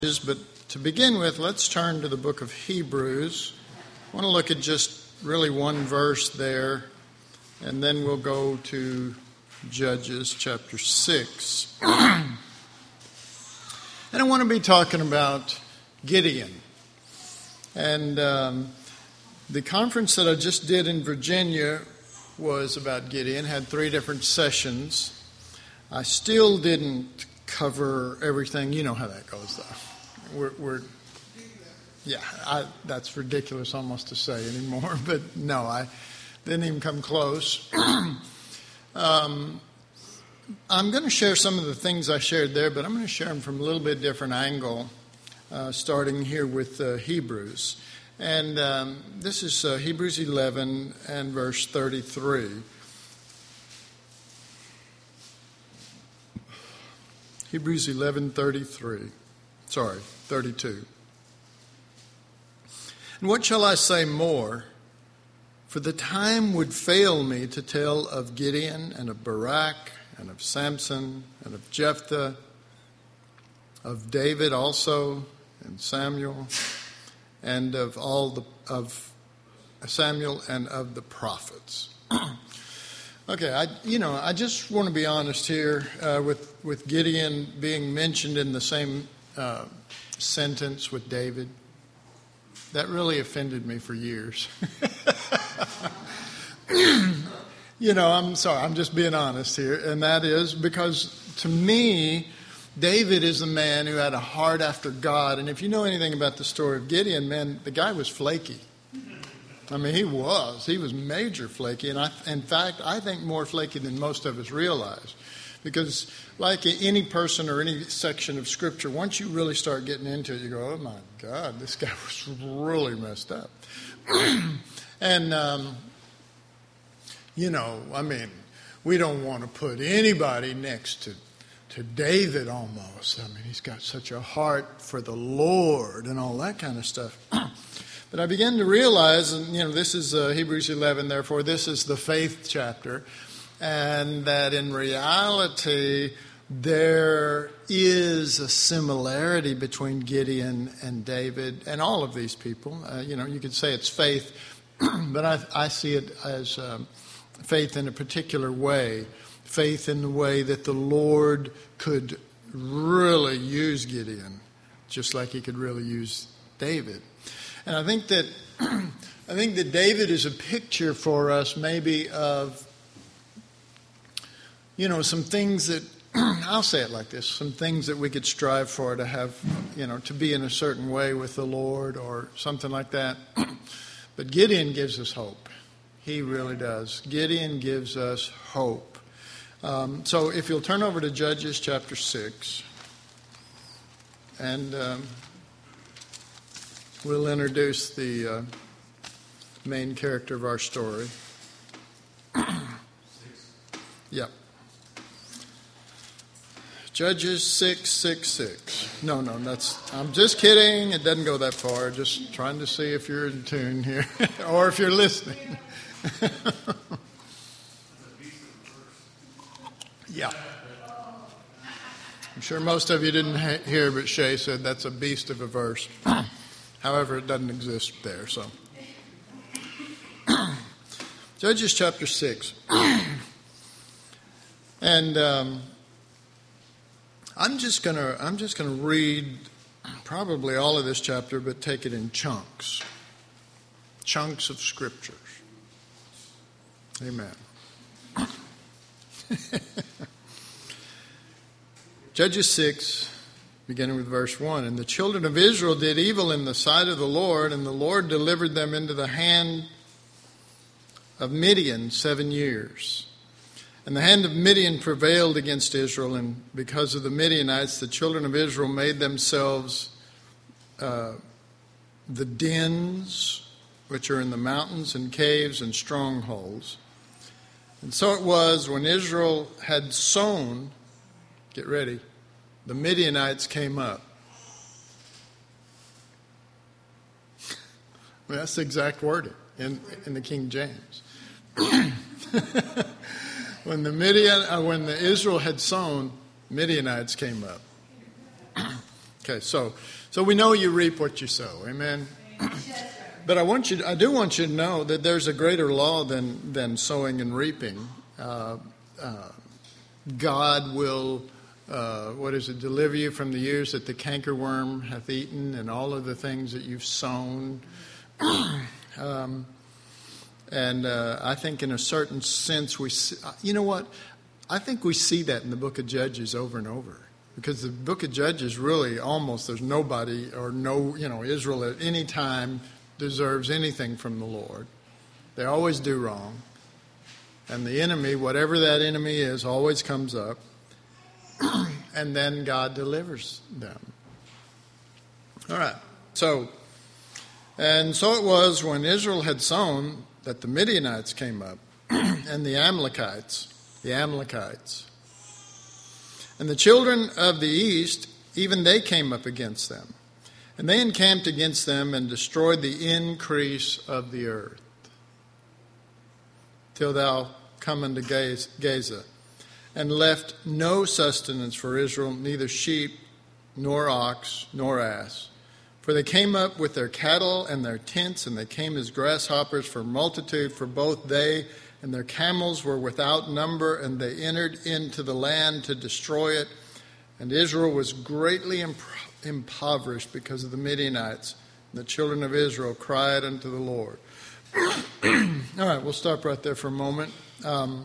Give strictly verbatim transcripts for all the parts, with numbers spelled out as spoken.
But to begin with, let's turn to the book of Hebrews. I want to look at just really one verse there, and then we'll go to Judges chapter six. And I want to be talking about Gideon. And um, the conference that I just did in Virginia was about Gideon, had three different sessions. I still didn't cover everything. You know how that goes, though. We're, we're yeah, I, that's ridiculous almost to say anymore, but no, I didn't even come close. um, I'm going to share some of the things I shared there, but I'm going to share them from a little bit different angle, uh, starting here with uh, Hebrews. And um, this is uh, Hebrews eleven and verse thirty-three. Hebrews eleven thirty-three. Sorry, thirty-two. And what shall I say more? For the time would fail me to tell of Gideon and of Barak and of Samson and of Jephthah, of David also and Samuel, and of all the of Samuel and of the prophets. Okay, I you know I just want to be honest here uh, with with Gideon being mentioned in the same Uh, sentence with David. That really offended me for years. You know, I'm sorry, I'm just being honest here. And that is because to me, David is a man who had a heart after God. And if you know anything about the story of Gideon, man, the guy was flaky. I mean, he was. He was major flaky. And I, in fact, I think more flaky than most of us realize. Because like any person or any section of Scripture, once you really start getting into it, you go, oh, my God, this guy was really messed up. and, um, you know, I mean, we don't want to put anybody next to, to David almost. I mean, he's got such a heart for the Lord and all that kind of stuff. But I began to realize, and, you know, this is uh, Hebrews eleven, therefore, this is the faith chapter. And that in reality, there is a similarity between Gideon and David and all of these people. Uh, you know, you could say it's faith, but I, I see it as um, faith in a particular way. Faith in the way that the Lord could really use Gideon, just like he could really use David. And I think that I think that David is a picture for us maybe of, you know, some things that, I'll say it like this, some things that we could strive for to have, you know, to be in a certain way with the Lord or something like that. But Gideon gives us hope. He really does. Gideon gives us hope. Um, so if you'll turn over to Judges chapter six, and um, we'll introduce the uh, main character of our story. Yep. Judges six, six, six. No, no, that's, I'm just kidding. It doesn't go that far. Just trying to see if you're in tune here or if you're listening. Yeah. I'm sure most of you didn't ha- hear, but Shay said that's a beast of a verse. However, it doesn't exist there, so. Judges chapter six. And, um, I'm just gonna I'm just gonna read probably all of this chapter, but take it in chunks, chunks of scriptures. Amen. Judges six, beginning with verse one. And the children of Israel did evil in the sight of the Lord, and the Lord delivered them into the hand of Midian seven years. And the hand of Midian prevailed against Israel, and because of the Midianites, the children of Israel made themselves uh, the dens, which are in the mountains and caves and strongholds. And so it was when Israel had sown, get ready, the Midianites came up. Well, that's the exact wording in, in the King James. When the Midian, uh, when the Israel had sown, Midianites came up. Okay, so so we know you reap what you sow. Amen. But I want you, I do want you to know that there's a greater law than than sowing and reaping. Uh, uh, God will, uh, what is it, deliver you from the years that the cankerworm hath eaten, and all of the things that you've sown. um, and uh, I think, in a certain sense, we, see, you know what? I think we see that in the Book of Judges over and over. Because the book of Judges really almost, there's nobody or no, you know, Israel at any time deserves anything from the Lord. They always do wrong. And the enemy, whatever that enemy is, always comes up. And then God delivers them. All right. So, and so it was when Israel had sown that the Midianites came up and the Amalekites, the Amalekites. And the children of the east, even they came up against them. And they encamped against them and destroyed the increase of the earth, till thou come unto Gaza, and left no sustenance for Israel, neither sheep, nor ox, nor ass. For they came up with their cattle and their tents, and they came as grasshoppers for multitude, for both they and their camels were without number, and they entered into the land to destroy it. And Israel was greatly imp- impoverished because of the Midianites. And the children of Israel cried unto the Lord. All right, we'll stop right there for a moment. Um,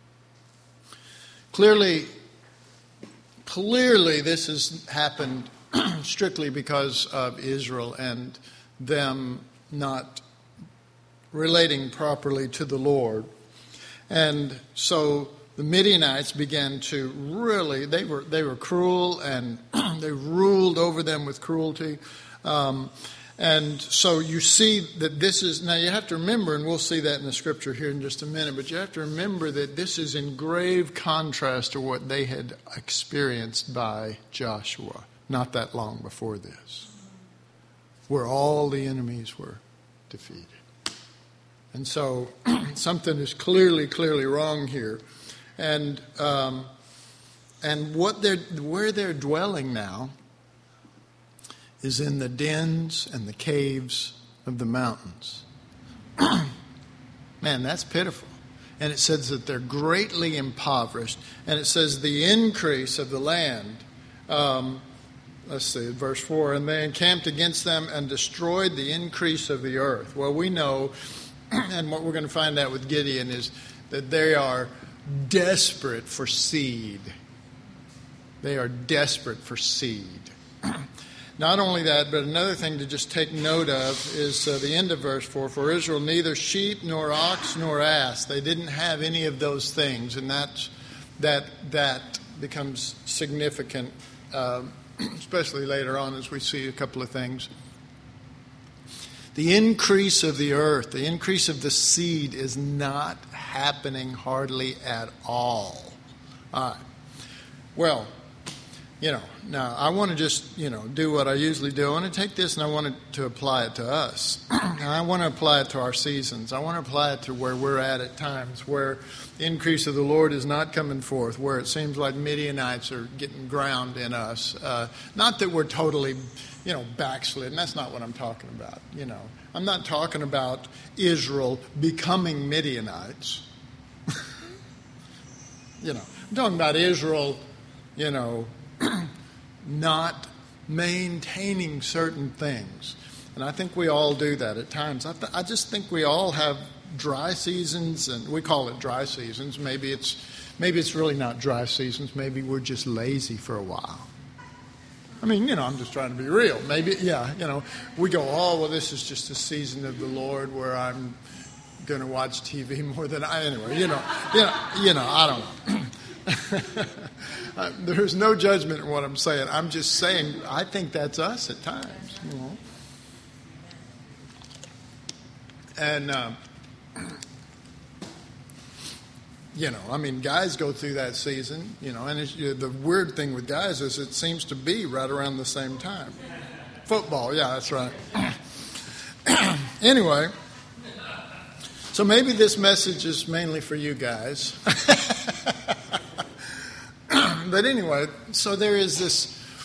clearly, clearly this has happened strictly because of Israel and them not relating properly to the Lord. And so the Midianites began to really, they were they were cruel, and they ruled over them with cruelty. Um, and so you see that this is, now you have to remember, and we'll see that in the scripture here in just a minute, but you have to remember that this is in grave contrast to what they had experienced by Joshua not that long before this, where all the enemies were defeated. And so something is clearly, clearly wrong here. And um, and what they're where they're dwelling now is in the dens and the caves of the mountains. Man, that's pitiful. And it says that they're greatly impoverished. And it says the increase of the land. Um, let's see, verse four. And they encamped against them and destroyed the increase of the earth. Well, we know, and what we're going to find out with Gideon is that they are desperate for seed. They are desperate for seed. Not only that, but another thing to just take note of is uh, the end of verse four. For Israel neither sheep nor ox nor ass. They didn't have any of those things. And that's, that, that becomes significant, uh, especially later on as we see a couple of things. The increase of the earth, the increase of the seed is not happening hardly at all. All right. Well, you know, now I want to just, you know, do what I usually do. I want to take this and I want to apply it to us. And I want to apply it to our seasons. I want to apply it to where we're at at times, where the increase of the Lord is not coming forth, where it seems like Midianites are getting ground in us. Uh, not that we're totally, you know, backslidden. That's not what I'm talking about, you know. I'm not talking about Israel becoming Midianites. You know, I'm talking about Israel, you know, not maintaining certain things. And I think we all do that at times. I, th- I just think we all have dry seasons, and we call it dry seasons. Maybe it's maybe it's really not dry seasons. Maybe we're just lazy for a while. I mean, you know, I'm just trying to be real. Maybe, yeah, you know, we go, oh, well, this is just a season of the Lord where I'm going to watch T V more than I, anyway, you know, you know, you know, I don't know. uh, there's no judgment in what I'm saying. I'm just saying I think that's us at times, you know. And, uh, you know, I mean, guys go through that season, you know, and it's, you know, the weird thing with guys is it seems to be right around the same time. Football, yeah, that's right. Anyway, so maybe this message is mainly for you guys. But anyway, so there is this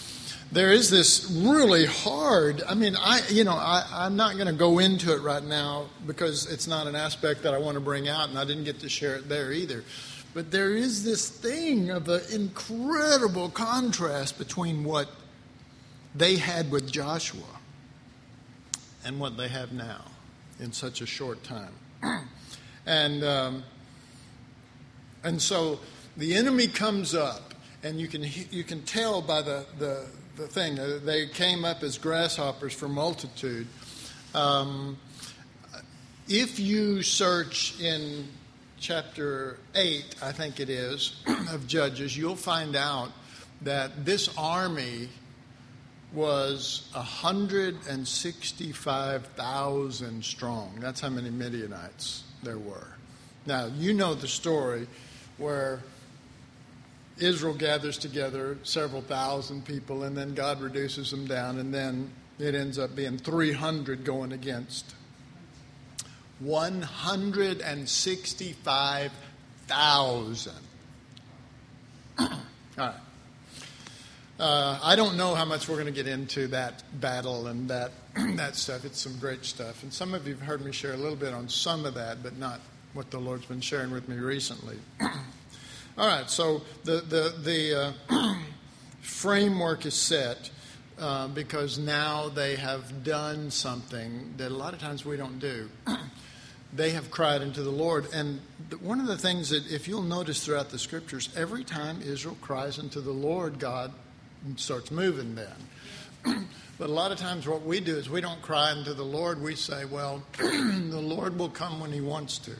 there is this really hard, I mean, I, you know, I, I'm not going to go into it right now because it's not an aspect that I want to bring out, and I didn't get to share it there either. But there is this thing of an incredible contrast between what they had with Joshua and what they have now in such a short time. and um, and so the enemy comes up, and you can you can tell by the the, the thing uh, they came up as grasshoppers for multitude. Um, if you search in chapter eight, I think it is, of Judges, you'll find out that this army was one hundred sixty-five thousand strong. That's how many Midianites there were. Now, you know the story where Israel gathers together several thousand people, and then God reduces them down, and then it ends up being three hundred going against one hundred sixty-five thousand. All right. Uh, I don't know how much we're going to get into that battle and that that stuff. It's some great stuff. And some of you have heard me share a little bit on some of that, but not what the Lord's been sharing with me recently. All right, so the, the, the uh, framework is set uh, because now they have done something that a lot of times we don't do. They have cried unto the Lord. And one of the things that, if you'll notice throughout the Scriptures, every time Israel cries unto the Lord, God starts moving then. But a lot of times what we do is we don't cry unto the Lord. We say, well, the Lord will come when he wants to.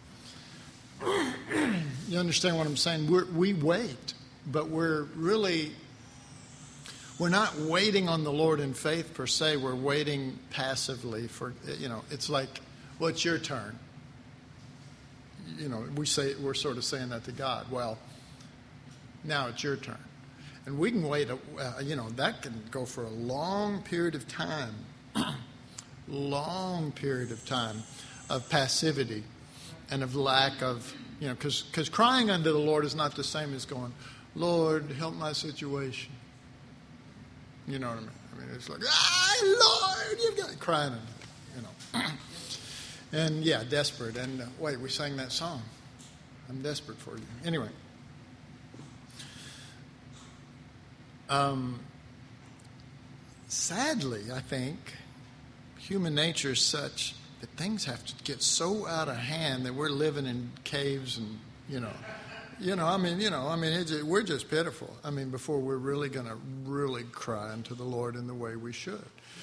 You understand what I'm saying? We're, we wait, but we're really, we're not waiting on the Lord in faith per se. We're waiting passively for, you know, it's like, well, it's your turn. You know, we say, we're sort of saying that to God. Well, now it's your turn. And we can wait, a, uh, you know, that can go for a long period of time, long period of time of passivity and of lack of, you know, because because crying unto the Lord is not the same as going, Lord, help my situation. You know what I mean? I mean, it's like, ah, Lord, you've got crying unto, you know. And yeah, desperate. And uh, wait, we sang that song. I'm desperate for you. Anyway. Um, sadly, I think human nature is such that things have to get so out of hand that we're living in caves and, you know, you know, I mean, you know, I mean, it's, we're just pitiful. I mean, before we're really going to really cry unto the Lord in the way we should.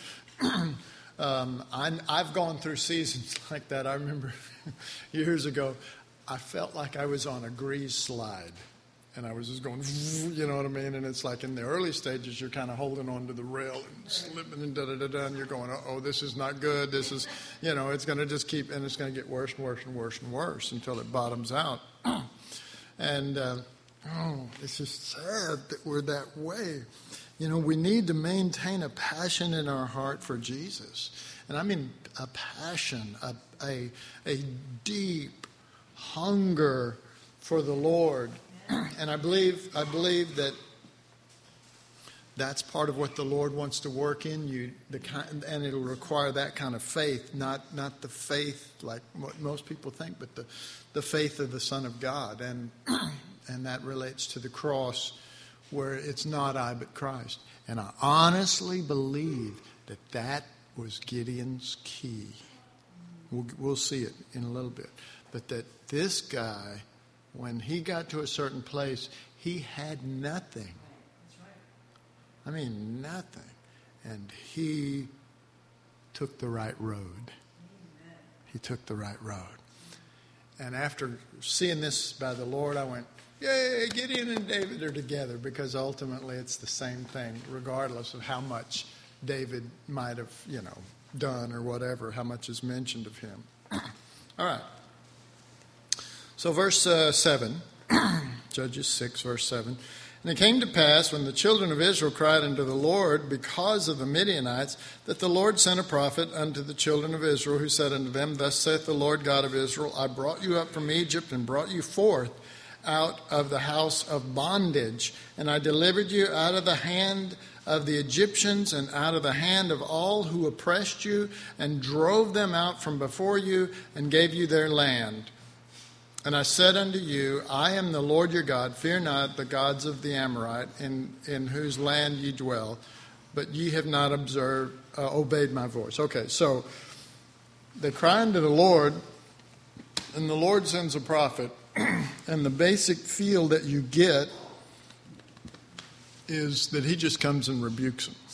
um, I, I've gone through seasons like that. I remember years ago, I felt like I was on a grease slide. And I was just going, you know what I mean? And it's like in the early stages, you're kind of holding on to the rail and slipping and da-da-da-da, and you're going, oh, this is not good. This is, you know, it's going to just keep, and it's going to get worse and worse and worse and worse until it bottoms out. and, uh, oh, it's just sad that we're that way. You know, we need to maintain a passion in our heart for Jesus. And I mean a passion, a, a, a deep hunger for the Lord. And I believe I believe that that's part of what the Lord wants to work in you, the kind, and it'll require that kind of faith, not not the faith like what most people think, but the, the faith of the Son of God, and and that relates to the cross, where it's not I but Christ. And I honestly believe that that was Gideon's key. We'll, we'll see it in a little bit, but that this guy, when he got to a certain place, he had nothing. I mean, nothing. And he took the right road. He took the right road. And after seeing this by the Lord, I went, yay, Gideon and David are together, because ultimately it's the same thing, regardless of how much David might have, you know, done or whatever, how much is mentioned of him. All right. So verse uh, seven, Judges six, verse seven. And it came to pass, when the children of Israel cried unto the Lord because of the Midianites, that the Lord sent a prophet unto the children of Israel, who said unto them, Thus saith the Lord God of Israel, I brought you up from Egypt and brought you forth out of the house of bondage, and I delivered you out of the hand of the Egyptians and out of the hand of all who oppressed you, and drove them out from before you, and gave you their land. And I said unto you, I am the Lord your God. Fear not the gods of the Amorite, in, in whose land ye dwell, but ye have not observed, uh, obeyed my voice. Okay, so they cry unto the Lord, and the Lord sends a prophet, and the basic feel that you get is that he just comes and rebukes them.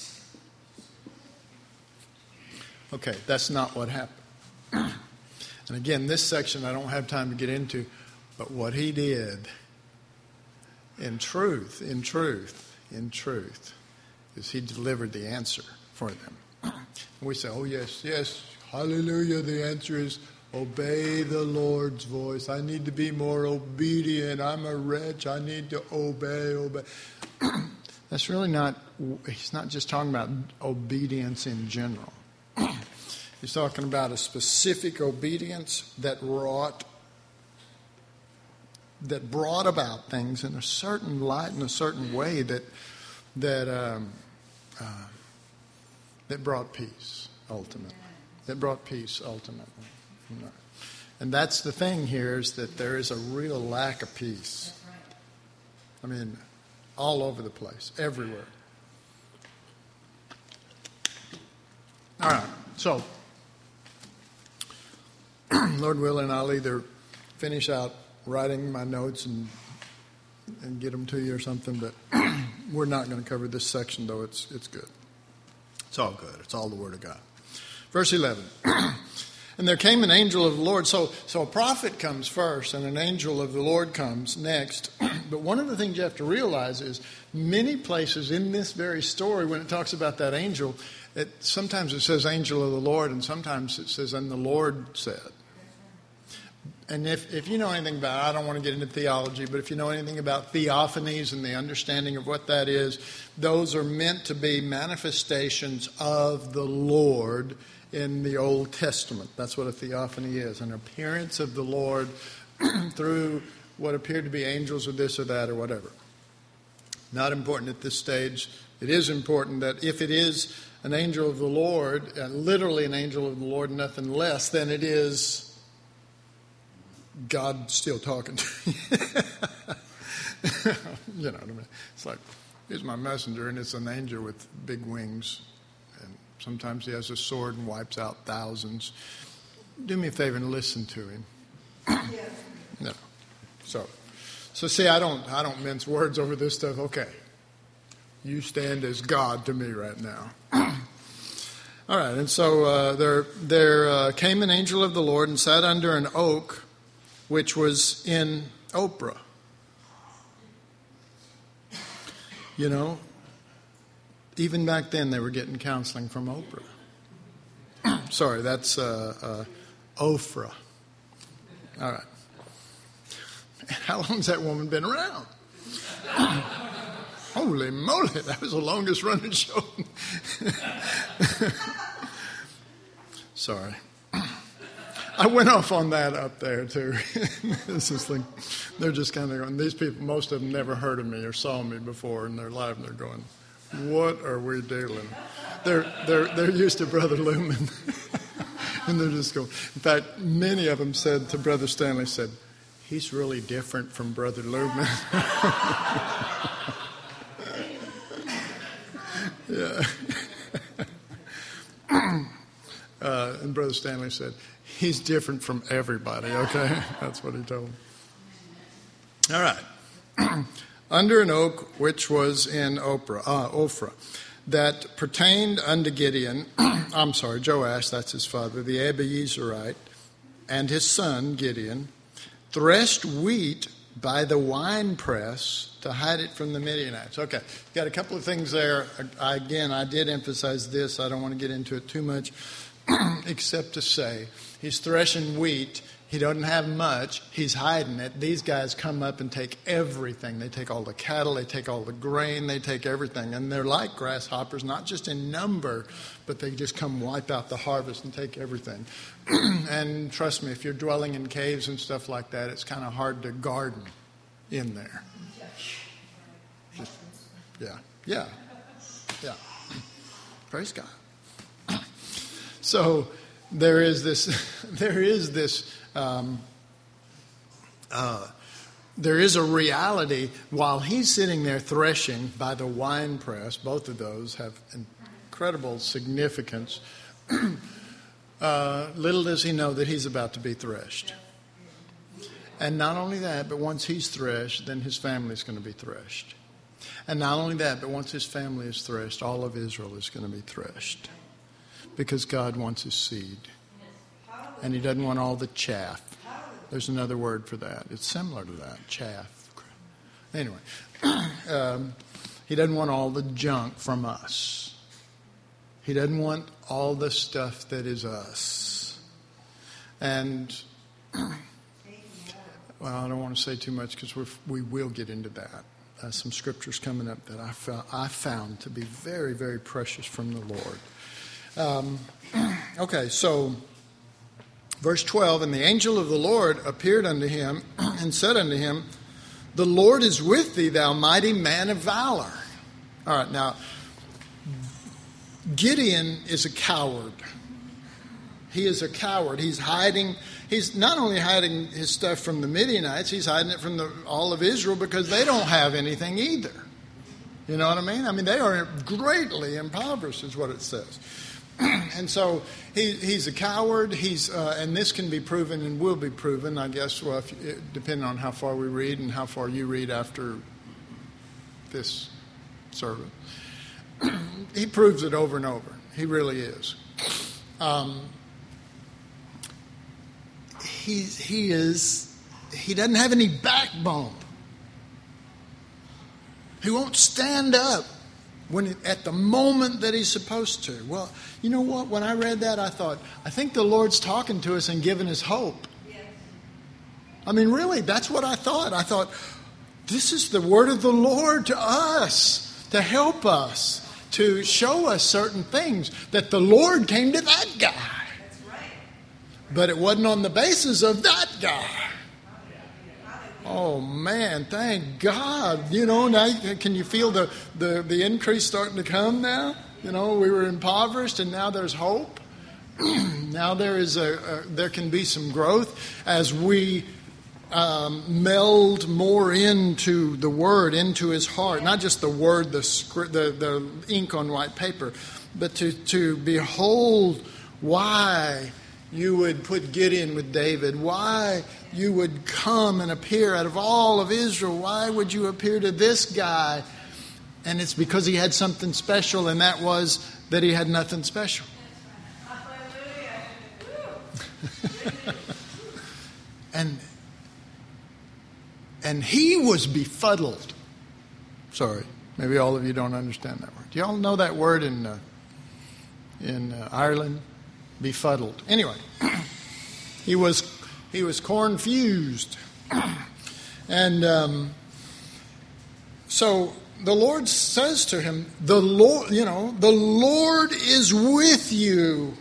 Okay, that's not what happened. And again, this section I don't have time to get into, but what he did, in truth, in truth, in truth, is he delivered the answer for them. And we say, oh yes, yes, hallelujah, the answer is obey the Lord's voice. I need to be more obedient. I'm a wretch. I need to obey, obey. That's really not, he's not just talking about obedience in general. He's talking about a specific obedience that wrought, that brought about things in a certain light, in a certain way that that um, uh, that brought peace ultimately. That brought peace ultimately. And that's the thing here, is that there is a real lack of peace. I mean, all over the place, everywhere. All right, so Lord willing, I'll either finish out writing my notes and and get them to you or something, but we're not going to cover this section, though it's it's good. It's all good. It's all the Word of God. Verse eleven. And there came an angel of the Lord. So, so a prophet comes first, and an angel of the Lord comes next. But one of the things you have to realize is many places in this very story, when it talks about that angel, it, sometimes it says angel of the Lord, and sometimes it says, and the Lord said. And if, if you know anything about, I don't want to get into theology, but if you know anything about theophanies and the understanding of what that is, those are meant to be manifestations of the Lord in the Old Testament. That's what a theophany is, an appearance of the Lord through what appeared to be angels or this or that or whatever. Not important at this stage. It is important that if it is an angel of the Lord, uh, literally an angel of the Lord, nothing less than it is God still talking to you. You know what I mean? It's like, here's my messenger, and it's an angel with big wings. And sometimes he has a sword and wipes out thousands. Do me a favor and listen to him. Yeah. No. So, so see, I don't, I don't mince words over this stuff. Okay. You stand as God to me right now. All right. And so uh, there, there uh, came an angel of the Lord and sat under an oak, which was in Ophrah. You know, even back then they were getting counseling from Ophrah. Sorry, that's uh, uh, Ophrah. All right. How long has that woman been around? Holy moly, that was the longest running show. Sorry. I went off on that up there, too. This is like, they're just kind of going, these people, most of them never heard of me or saw me before in their life, and they're going, what are we doing? They're, they're, they're used to Brother Lumen. And they're just going, in fact, many of them said to Brother Stanley, said, he's really different from Brother Lumen. Yeah. Uh, and Brother Stanley said, he's different from everybody, okay? That's what he told him. All right. Under an oak which was in Ophrah, uh, Ophrah, that pertained unto Gideon, I'm sorry, Joash, that's his father, the Abiezerite, and his son Gideon, threshed wheat by the winepress to hide it from the Midianites. Okay, got a couple of things there. I, again, I did emphasize this. I don't want to get into it too much, except to say he's threshing wheat. He doesn't have much. He's hiding it. These guys come up and take everything. They take all the cattle. They take all the grain. They take everything. And they're like grasshoppers, not just in number, but they just come wipe out the harvest and take everything. And trust me, if you're dwelling in caves and stuff like that, it's kind of hard to garden in there. Just, yeah, yeah. Yeah. Praise God. So there is this, there is this, um, uh, there is a reality while he's sitting there threshing by the wine press. Both of those have incredible significance. uh, little does he know that he's about to be threshed. And not only that, but once he's threshed, then his family is going to be threshed. And not only that, but once his family is threshed, all of Israel is going to be threshed. Because God wants his seed. And he doesn't want all the chaff. There's another word for that. It's similar to that, chaff. Anyway, um, he doesn't want all the junk from us. He doesn't want all the stuff that is us. And, well, I don't want to say too much because we will get into that. Uh, some scriptures coming up that I found, I found to be very, very precious from the Lord. Um, okay, so verse twelve, and the angel of the Lord appeared unto him and said unto him, the Lord is with thee, thou mighty man of valor. All right, now, Gideon is a coward. He is a coward. He's hiding. He's not only hiding his stuff from the Midianites, he's hiding it from the, all of Israel because they don't have anything either. You know what I mean? I mean, they are greatly impoverished is what it says. And so he, he's a coward. He's uh, and this can be proven and will be proven, I guess, well, if, depending on how far we read and how far you read after this sermon. He proves it over and over. He really is. Um, he, he is, he doesn't have any backbone. He won't stand up when it, at the moment that he's supposed to. Well, you know what? When I read that, I thought, I think the Lord's talking to us and giving us hope. Yes. I mean, really, that's what I thought. I thought, this is the word of the Lord to us, to help us, to show us certain things, that the Lord came to that guy. That's right. But it wasn't on the basis of that guy. Oh, man, thank God. You know, now can you feel the, the, the increase starting to come now? You know, we were impoverished and now there's hope. Now there is a, a there can be some growth as we um, meld more into the Word, into His heart. Not just the Word, the script, the, the ink on white paper, but to, to behold why you would put Gideon with David, why you would come and appear out of all of Israel. Why would you appear to this guy? And it's because he had something special, and that was that he had nothing special. and and he was befuddled. Sorry, maybe all of you don't understand that word. Do y'all know that word in uh, in uh, Ireland? Befuddled. Anyway, he was he was confused, and um, so the Lord says to him, "The Lord, you know, the Lord is with you."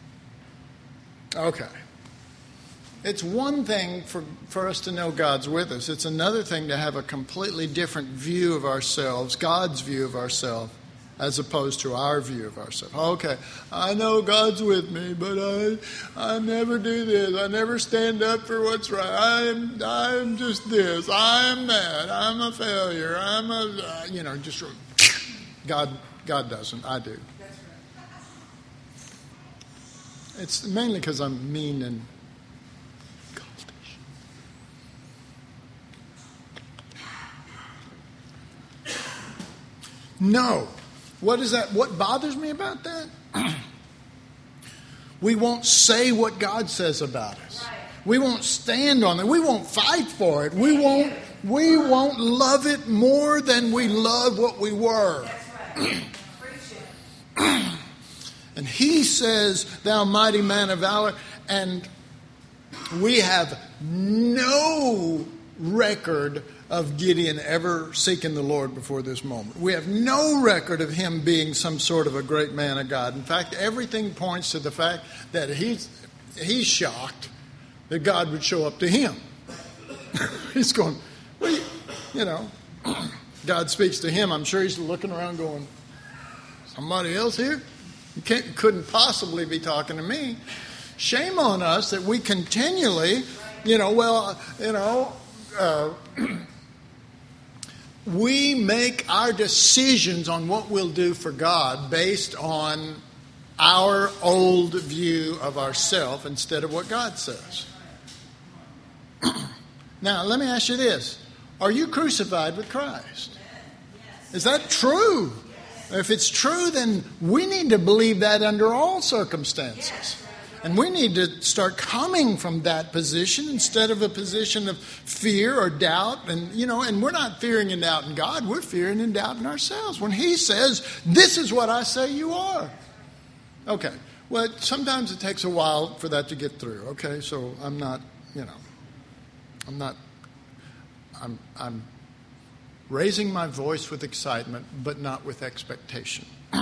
Okay, it's one thing for for us to know God's with us. It's another thing to have a completely different view of ourselves, God's view of ourselves, as opposed to our view of ourselves. Okay, I know God's with me, but I I never do this. I never stand up for what's right. I'm I'm just this. I'm that. I'm a failure. I'm a, you know, just, God, God doesn't. I do. It's mainly because I'm mean and cultish. No. What is that? What bothers me about that? We won't say what God says about us. Right. We won't stand on it. We won't fight for it. We won't. We won't love it more than we love what we were. That's right. And He says, "Thou mighty man of valor," and we have no record of Gideon ever seeking the Lord before this moment. We have no record of him being some sort of a great man of God. In fact, everything points to the fact that he's, he's shocked that God would show up to him. He's going, well, you know, God speaks to him. I'm sure he's looking around going, Somebody else here? You can't, couldn't possibly be talking to me. Shame on us that we continually, you know, well, you know, uh, we make our decisions on what we'll do for God based on our old view of ourselves instead of what God says. Now, let me ask you this. Are you crucified with Christ? Is that true? If it's true, then we need to believe that under all circumstances. And we need to start coming from that position instead of a position of fear or doubt. And, you know, and we're not fearing and doubting God. We're fearing and doubting ourselves. When He says, this is what I say you are. Okay. Well, sometimes it takes a while for that to get through. Okay. So I'm not, you know, I'm not, I'm, I'm raising my voice with excitement, but not with expectation.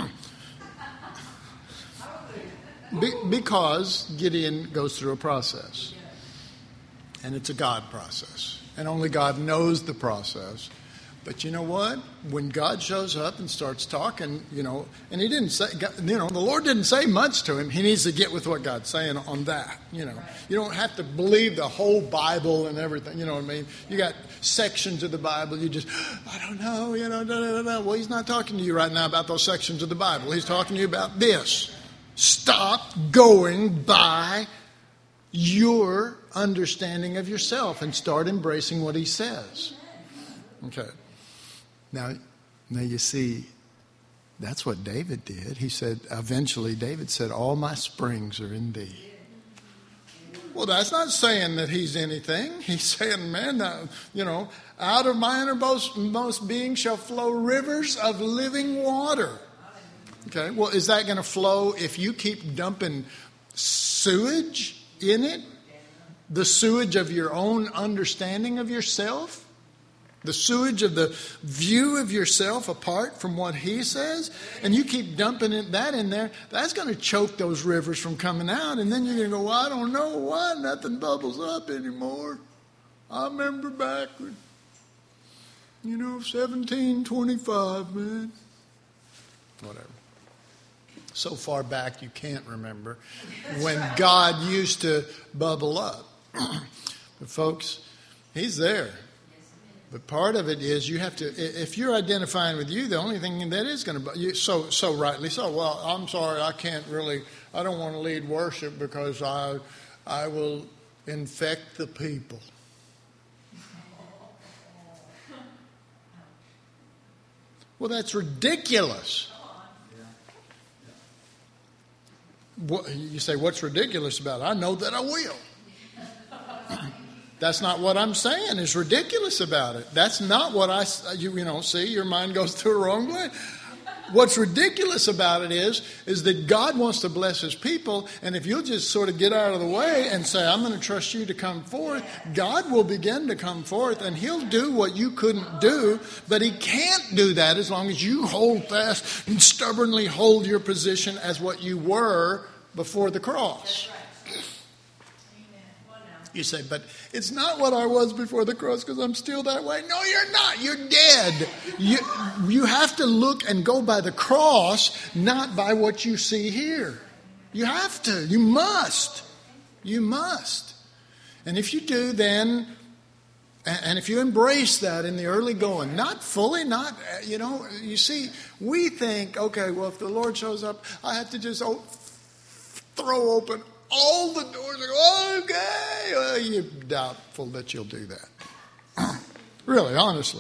Be, because Gideon goes through a process. And it's a God process. And only God knows the process. But you know what? When God shows up and starts talking, you know, and he didn't say, you know, the Lord didn't say much to him. He needs to get with what God's saying on that, you know. You don't have to believe the whole Bible and everything, you know what I mean? You got sections of the Bible, you just, I don't know, you know, da, da, da, da. Well, He's not talking to you right now about those sections of the Bible. He's talking to you about this. Stop going by your understanding of yourself and start embracing what He says. Okay. Now, now you see, that's what David did. He said, eventually David said, all my springs are in Thee. Well, that's not saying that he's anything. He's saying, man, uh, you know, out of my innermost most being shall flow rivers of living water. Okay, well, is that going to flow if you keep dumping sewage in it? The sewage of your own understanding of yourself? The sewage of the view of yourself apart from what He says? And you keep dumping it, that in there, that's going to choke those rivers from coming out. And then you're going to go, well, I don't know why nothing bubbles up anymore. I remember back, you know, seventeen twenty-five, man. Whatever. So far back you can't remember when God used to bubble up. But folks, He's there. But part of it is you have to, if you're identifying with you, the only thing that is going to, you, so so rightly so, well, I'm sorry, I can't really, I don't want to lead worship because I, I will infect the people. Well, that's ridiculous. What, you say, what's ridiculous about it? I know that I will. That's not what I'm saying is ridiculous about it. That's not what I, you, you know, see, your mind goes to a wrong place. What's ridiculous about it is, is that God wants to bless His people, and if you'll just sort of get out of the way and say, I'm going to trust you to come forth, God will begin to come forth, and He'll do what you couldn't do, but He can't do that as long as you hold fast and stubbornly hold your position as what you were before the cross. You say, but it's not what I was before the cross because I'm still that way. No, you're not. You're dead. You, you have to look and go by the cross, not by what you see here. You have to. You must. You must. And if you do, then, and if you embrace that in the early going, not fully, not, you know, you see, we think, okay, well, if the Lord shows up, I have to just oh, throw open all the doors and go, okay. Well, you're doubtful that you'll do that. Really, honestly.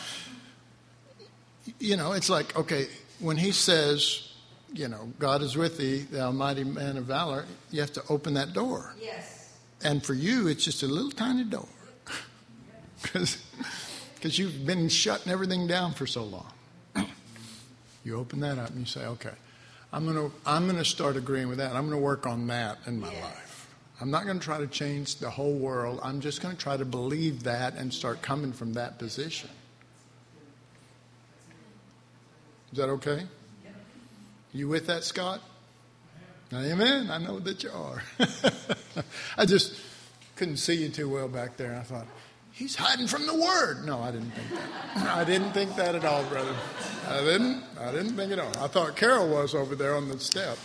You know, it's like, okay, when He says, you know, God is with thee, thou mighty man of valor, you have to open that door. Yes. And for you, it's just a little tiny door. Because you've been shutting everything down for so long. You open that up and you say, okay, I'm going to I'm going to start agreeing with that. I'm going to work on that in my yes. life. I'm not going to try to change the whole world. I'm just going to try to believe that and start coming from that position. Is that okay? You with that, Scott? Amen. I know that you are. I just couldn't see you too well back there. I thought, he's hiding from the word. No, I didn't think that. I didn't think that at all, brother. I didn't. I didn't think it all. I thought Carol was over there on the step.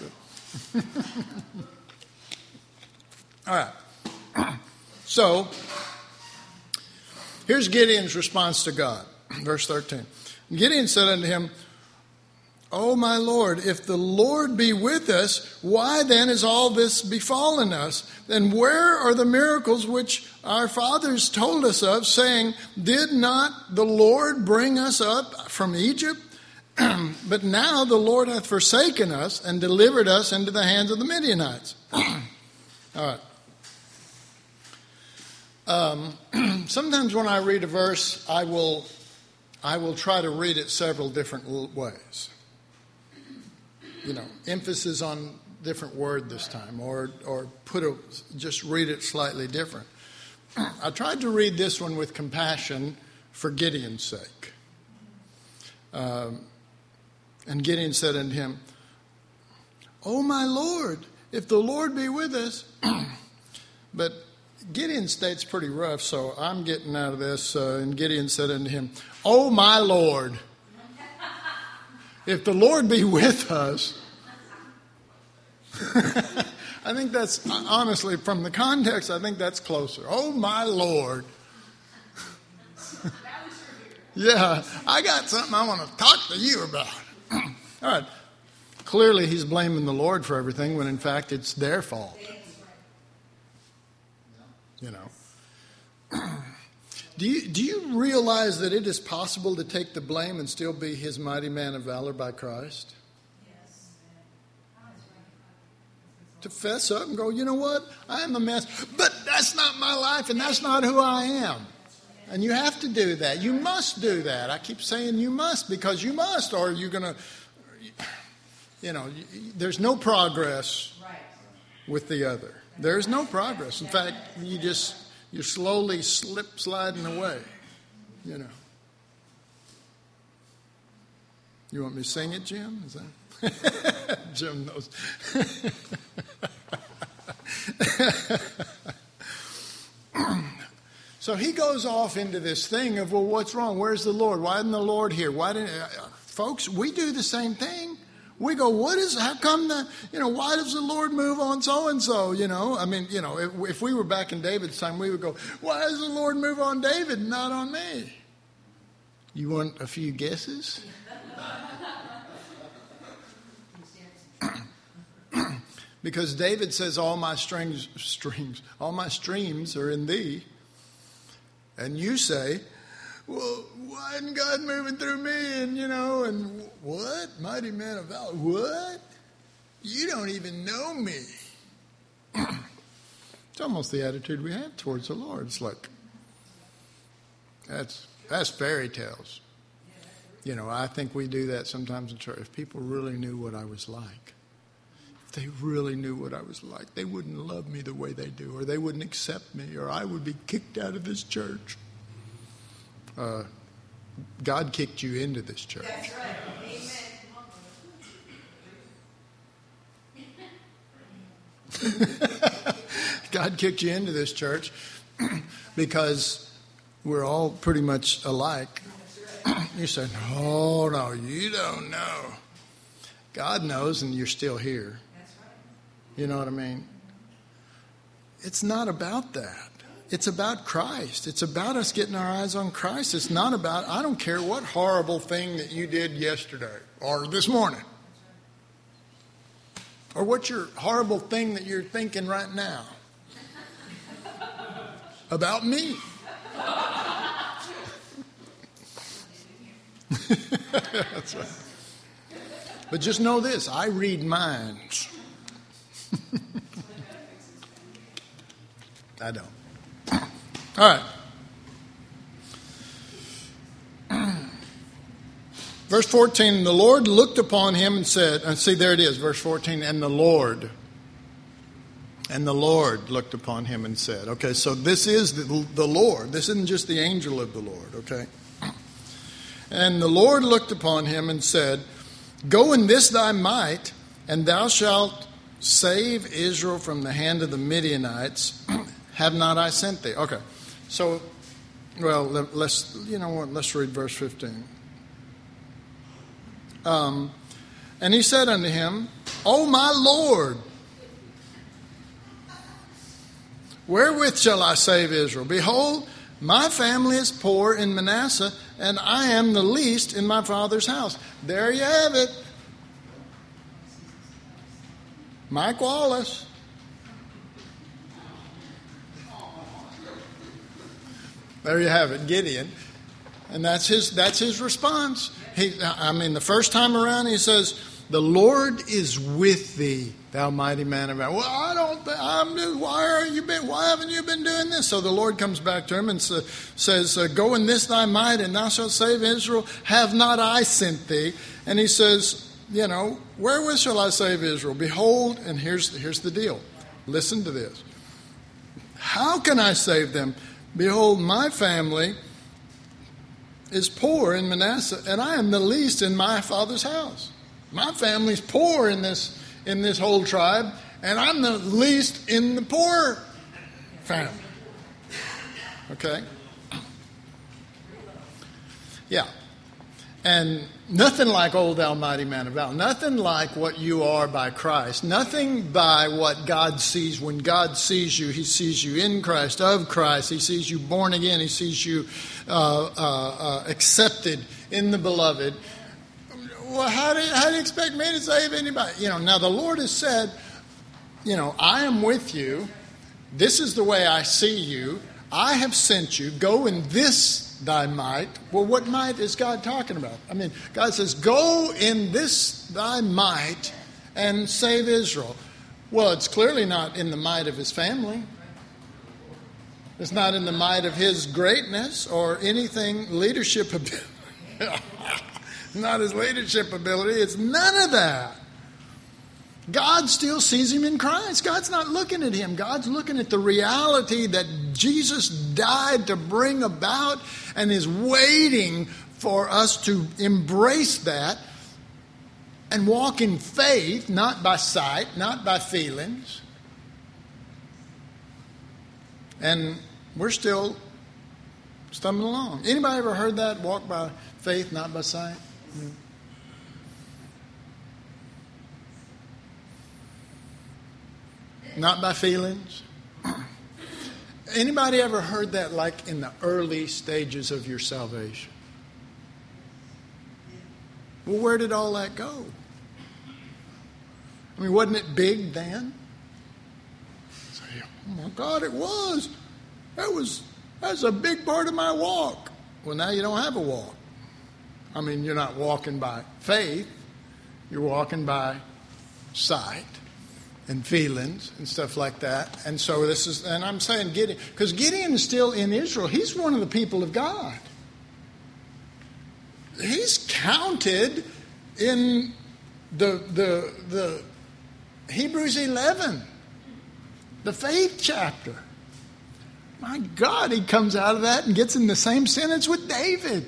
All right. So, here's Gideon's response to God. Verse thirteen. Gideon said unto him, O my Lord, if the Lord be with us, why then is all this befallen us? And where are the miracles which our fathers told us of, saying, did not the Lord bring us up from Egypt? But now the Lord hath forsaken us and delivered us into the hands of the Midianites. All right. Um, sometimes when I read a verse, I will, I will try to read it several different ways. You know, emphasis on different word this time, or or put a just read it slightly different. I tried to read this one with compassion for Gideon's sake. Um, and Gideon said unto him, O my Lord, if the Lord be with us. But Gideon's state's pretty rough, so I'm getting out of this. Uh, and Gideon said unto him, O my Lord, if the Lord be with us. I think that's, honestly, from the context, I think that's closer. Oh, my Lord. Yeah, I got something I want to talk to you about. All right. Clearly, he's blaming the Lord for everything when, in fact, it's their fault. You know. Do you, do you realize that it is possible to take the blame and still be his mighty man of valor by Christ? Yes. To fess up and go, you know what? I am a mess, but that's not my life and that's not who I am. And you have to do that. You must do that. I keep saying you must because you must, or you're going to, you know, there's no progress with the other. There's no progress. In fact, you just... You're slowly slip sliding away, you know. You want me to sing it, Jim? Is that Jim knows. So he goes off into this thing of, well, what's wrong? Where's the Lord? Why isn't the Lord here? Why didn't uh, folks? We do the same thing. We go, what is, how come the, you know, why does the Lord move on so-and-so, you know? I mean, you know, if, if we were back in David's time, we would go, why does the Lord move on David and not on me? You want a few guesses? Because David says, all my strings, streams, all my streams are in thee. And you say, well, why isn't God moving through me? And, you know, and what? Mighty man of valor. What? You don't even know me. It's almost the attitude we have towards the Lord. It's like, that's that's fairy tales. You know, I think we do that sometimes in church. If people really knew what I was like, if they really knew what I was like, they wouldn't love me the way they do, or they wouldn't accept me, or I would be kicked out of this church. Uh, God kicked you into this church. That's right. Amen. God kicked you into this church because we're all pretty much alike. You say, no, no, you don't know. God knows, and you're still here. You know what I mean? It's not about that. It's about Christ. It's about us getting our eyes on Christ. It's not about, I don't care what horrible thing that you did yesterday or this morning. Or what's your horrible thing that you're thinking right now? About me. That's right. But just know this, I read minds. I don't. All right. Verse fourteen, the Lord looked upon him and said, and see, there it is, verse fourteen, and the Lord. And the Lord looked upon him and said, okay, so this is the, the Lord. This isn't just the angel of the Lord, okay? And the Lord looked upon him and said, go in this thy might, and thou shalt save Israel from the hand of the Midianites. Have not I sent thee? Okay, so Well, let, let's, you know what, let's read verse fifteen. Um, and he said unto him, O my Lord, wherewith shall I save Israel? Behold, my family is poor in Manasseh, and I am the least in my father's house. There you have it. Mike Wallace. There you have it, Gideon. And that's his that's his response. He, I mean, the first time around he says, the Lord is with thee, thou mighty man of valor. Well, I don't, I'm, why are you been, why haven't you been doing this? So the Lord comes back to him and sa, says, go in this thy might, and thou shalt save Israel. Have not I sent thee? And he says, you know, wherewith shall I save Israel? Behold, and here's, here's the deal. Listen to this. How can I save them? Behold, my family is poor in Manasseh, and I am the least in my father's house. My family's poor in this in this whole tribe, and I'm the least in the poor family. Okay? Yeah. And nothing like old almighty man of valor. Nothing like what you are by Christ. Nothing by what God sees. When God sees you, he sees you in Christ, of Christ. He sees you born again. He sees you uh, uh, uh, accepted in the beloved. Well, how do, you, how do you expect me to save anybody? You know, now the Lord has said, you know, I am with you. This is the way I see you. I have sent you. Go in this thy might. Well, what might is God talking about? I mean, God says, go in this thy might and save Israel. Well, it's clearly not in the might of his family. It's not in the might of his greatness or anything leadership ability. Not his leadership ability. It's none of that. God still sees him in Christ. God's not looking at him. God's looking at the reality that Jesus died to bring about and is waiting for us to embrace that and walk in faith, not by sight, not by feelings. And we're still stumbling along. Anybody ever heard that? Walk by faith, not by sight? Hmm. Not by feelings. Anybody ever heard that like in the early stages of your salvation? Well, where did all that go? I mean, wasn't it big then? Say, oh my God, it was. That was that's a big part of my walk. Well, now you don't have a walk. I mean, you're not walking by faith. You're walking by sight and feelings and stuff like that. And so this is, and I'm saying Gideon, because Gideon is still in Israel. He's one of the people of God. He's counted in the the the Hebrews eleven, the faith chapter. My God, he comes out of that and gets in the same sentence with David.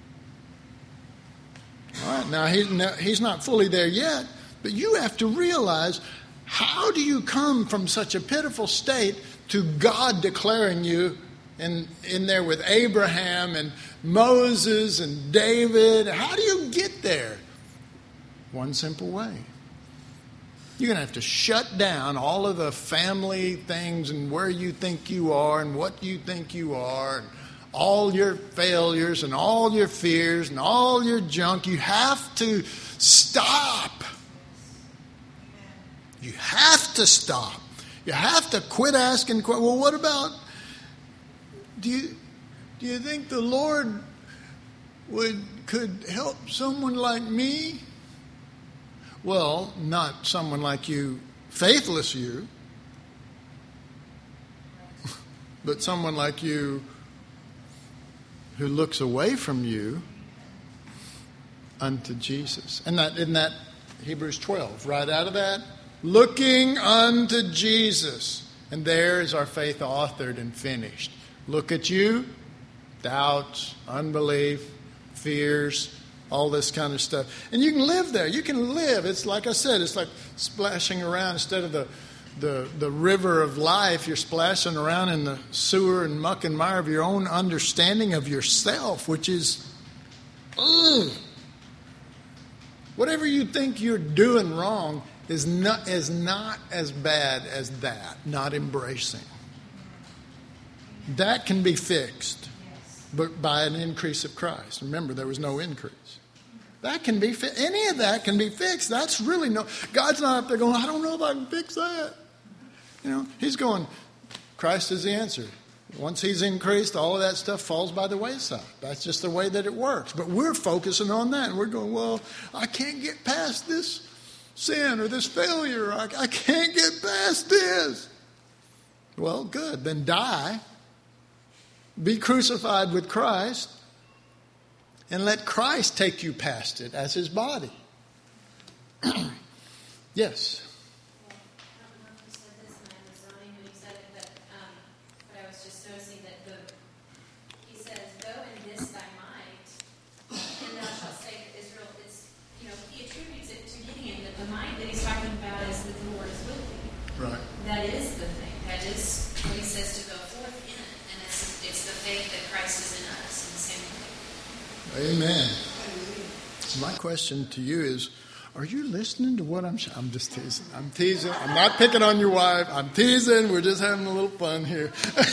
All right, now he's no, he's not fully there yet, but you have to realize, how do you come from such a pitiful state to God declaring you in, in there with Abraham and Moses and David? How do you get there? One simple way. You're going to have to shut down all of the family things and where you think you are and what you think you are and all your failures and all your fears and all your junk. You have to stop. You have to stop. You have to quit asking, well, what about, do you, do you think the Lord would could help someone like me? Well, not someone like you, faithless you, but someone like you who looks away from you unto Jesus. And that in that Hebrews twelve, right out of that, looking unto Jesus. And there is our faith authored and finished. Look at you, doubts, unbelief, fears, all this kind of stuff. And you can live there. You can live. It's like I said, it's like splashing around instead of the, the the river of life, you're splashing around in the sewer and muck and mire of your own understanding of yourself, which is, ugh. Whatever you think you're doing wrong is not, is not as bad as that, not embracing. That can be fixed, but by an increase of Christ. Remember, there was no increase. That can be fi- any of that can be fixed. That's really no. God's not up there going, I don't know if I can fix that. You know, He's going, Christ is the answer. Once He's increased, all of that stuff falls by the wayside. That's just the way that it works. But we're focusing on that, and we're going, well, I can't get past this sin or this failure. I, I can't get past this. Well, good. Then die. Be crucified with Christ. And let Christ take you past it as His body. Yes. That is the thing. That is what He says to go forth in it. And it's, it's the faith that Christ is in us in the same way. Amen. My question to you is, are you listening to what I'm sh- I'm just teasing. I'm teasing. I'm not picking on your wife. I'm teasing. We're just having a little fun here.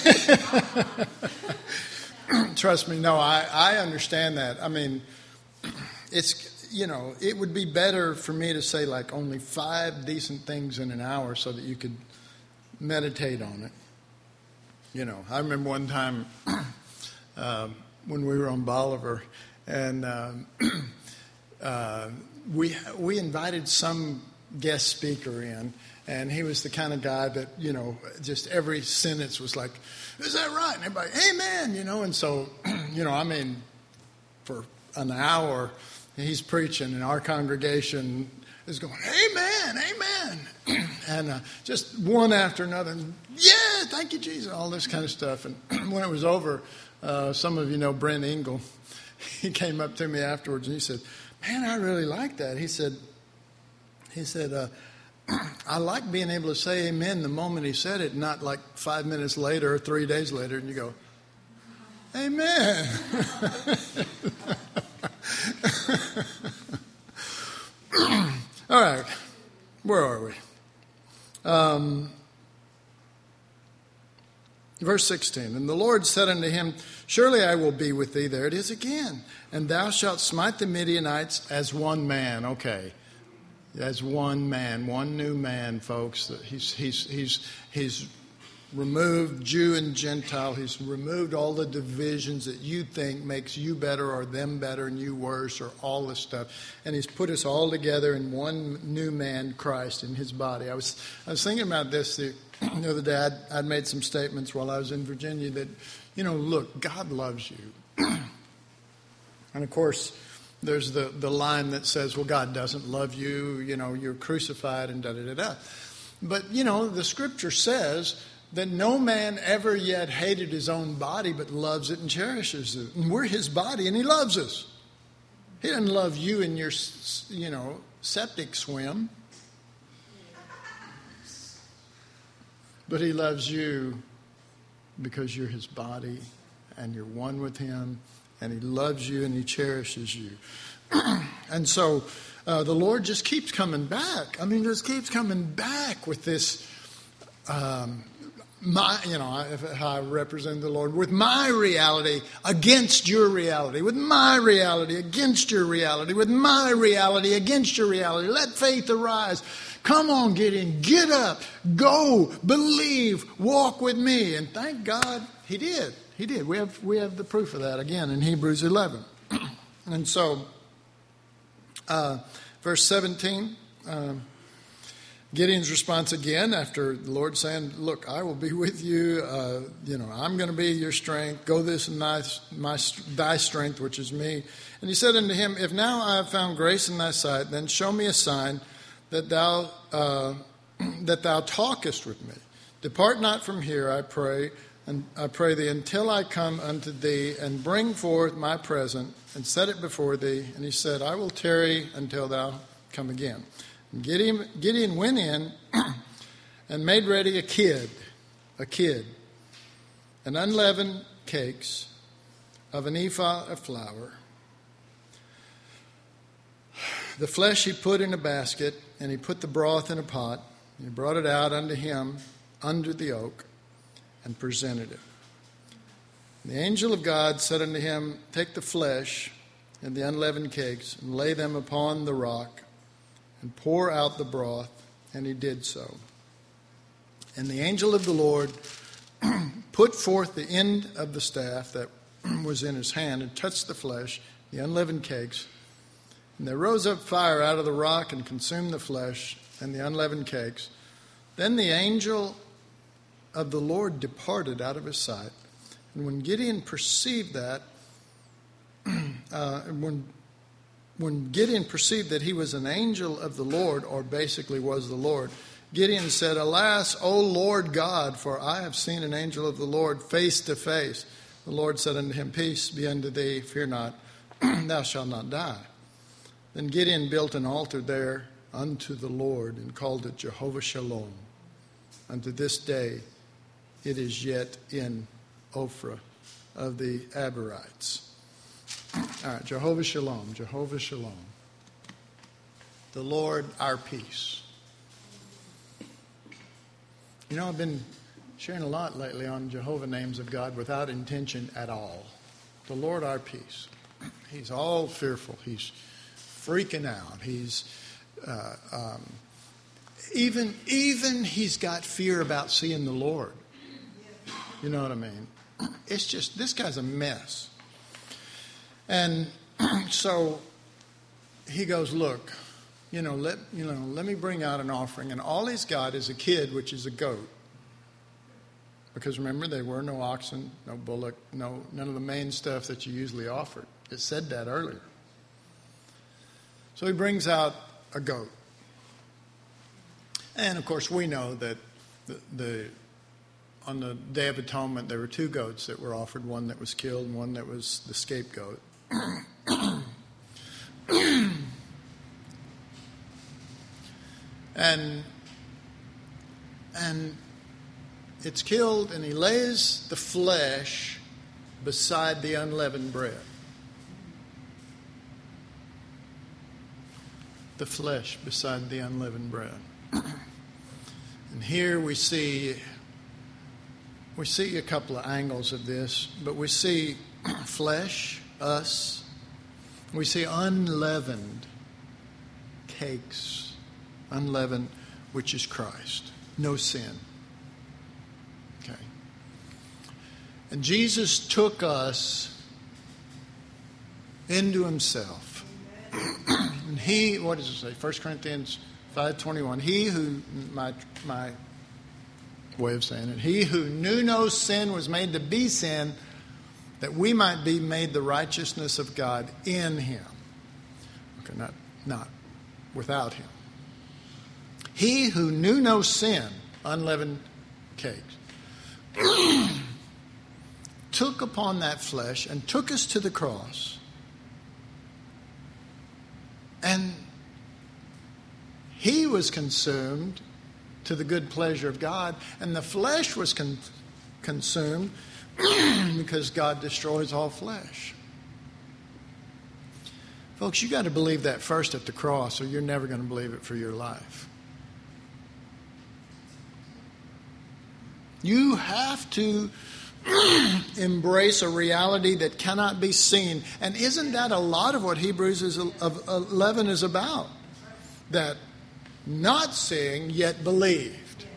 Trust me. No, I, I understand that. I mean, it's, you know, it would be better for me to say like only five decent things in an hour so that you could meditate on it. You know, I remember one time uh, when we were on Bolivar, and um, uh, we we invited some guest speaker in, and he was the kind of guy that, you know, just every sentence was like, "Is that right?" And everybody, "Amen," you know. And so, you know, I mean, for an hour he's preaching, and our congregation is going, "Amen, amen," and uh, just one after another. And, yeah, thank you, Jesus, all this kind of stuff. And when it was over, uh, some of you know Brent Engel. He came up to me afterwards and he said, "Man, I really like that." He said, "He said uh, I like being able to say amen the moment he said it, not like five minutes later or three days later, and you go, amen." All right, where are we? Um, verse sixteen, and the Lord said unto him, "Surely I will be with thee." There it is again. "And thou shalt smite the Midianites as one man." Okay, as one man, one new man, folks. He's he's he's he's removed Jew and Gentile. He's removed all the divisions that you think makes you better or them better and you worse or all this stuff. And He's put us all together in one new man, Christ, in His body. I was I was thinking about this the, the other day. I'd, I'd made some statements while I was in Virginia that, you know, look, God loves you. And of course, there's the, the line that says, well, God doesn't love you, you know, you're crucified and da-da-da-da. But, you know, the Scripture says that no man ever yet hated his own body but loves it and cherishes it. And we're His body and He loves us. He doesn't love you in your, you know, septic swim. But He loves you because you're His body and you're one with Him, and He loves you and He cherishes you. And so uh, the Lord just keeps coming back. I mean, just keeps coming back with this, um, my, you know, how I represent the Lord, with my reality against your reality, with my reality against your reality, with my reality against your reality. Let faith arise. Come on, Gideon, get up, go, believe, walk with me. And thank God He did. He did. We have we have the proof of that again in Hebrews eleven. And so, uh, verse seventeen, um, Gideon's response again after the Lord saying, "Look, I will be with you. Uh, you know, I'm going to be your strength. Go this in thy, my, thy strength, which is me." And He said unto him, "If now I have found grace in thy sight, then show me a sign that thou uh, that thou talkest with me. Depart not from here, I pray, and I pray thee, until I come unto thee and bring forth my present and set it before thee." And he said, "I will tarry until thou come again." And Gideon, Gideon went in and made ready a kid, a kid, and unleavened cakes of an ephah of flour. The flesh he put in a basket, and he put the broth in a pot. And he brought it out unto him under the oak, and presented it. And the angel of God said unto him, Take the flesh and the unleavened cakes, and lay them upon the rock, and pour out the broth. And he did so. And the angel of the Lord put forth the end of the staff that was in his hand, and touched the flesh, the unleavened cakes. And there rose up fire out of the rock, and consumed the flesh and the unleavened cakes. Then the angel of the Lord departed out of his sight. And when Gideon perceived that, uh, when when Gideon perceived that he was an angel of the Lord, or basically was the Lord, Gideon said, Alas, O Lord God, for I have seen an angel of the Lord face to face. The Lord said unto him, Peace be unto thee, fear not, thou shalt not die. Then Gideon built an altar there unto the Lord, and called it Jehovah Shalom. Unto this day it is yet in Ophrah of the Abarites. All right, Jehovah Shalom, Jehovah Shalom. The Lord our peace. You know, I've been sharing a lot lately on Jehovah names of God without intention at all. The Lord our peace. He's all fearful. He's freaking out. He's uh, um, even even he's got fear about seeing the Lord. You know what I mean? It's just, this guy's a mess. And so he goes, look, you know, let you know, let me bring out an offering. And all he's got is a kid, which is a goat. Because remember, there were no oxen, no bullock, no none of the main stuff that you usually offered. It said that earlier. So he brings out a goat. And of course, we know that the, the on the Day of Atonement, there were two goats that were offered, one that was killed and one that was the scapegoat. and and it's killed, and he lays the flesh beside the unleavened bread. The flesh beside the unleavened bread. And here we see we see a couple of angles of this, but we see flesh, us. We see unleavened cakes, unleavened, which is Christ, no sin. Okay. And Jesus took us into himself. And he, what does it say? First Corinthians five twenty-one. He who, my my way of saying it, he who knew no sin was made to be sin, that we might be made the righteousness of God in him. Okay, not, not without him. He who knew no sin, unleavened cakes, took upon that flesh and took us to the cross. And he was consumed to the good pleasure of God, and the flesh was con- consumed because God destroys all flesh. Folks, you got to believe that first at the cross, or you're never going to believe it for your life. You have to embrace a reality that cannot be seen. And isn't that a lot of what Hebrews eleven is about? That not seeing, yet believed.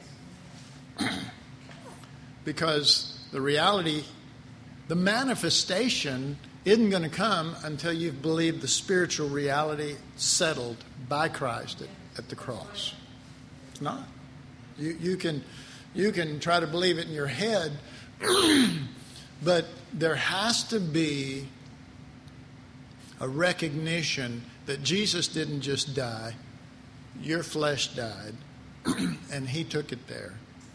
Because the reality, the manifestation isn't going to come until you've believed the spiritual reality settled by Christ at, at the cross. It's not. You, you can, you can try to believe it in your head, but there has to be a recognition that Jesus didn't just die. Your flesh died, and he took it there.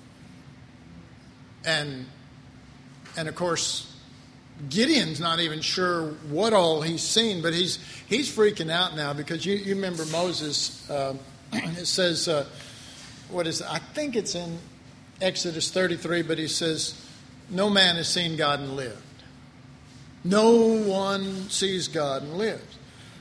And, and of course, Gideon's not even sure what all he's seen, but he's he's freaking out now because you, you remember Moses, uh, it says, uh, what is it? I think it's in Exodus thirty-three, but he says, no man has seen God and lived. No one sees God and lives.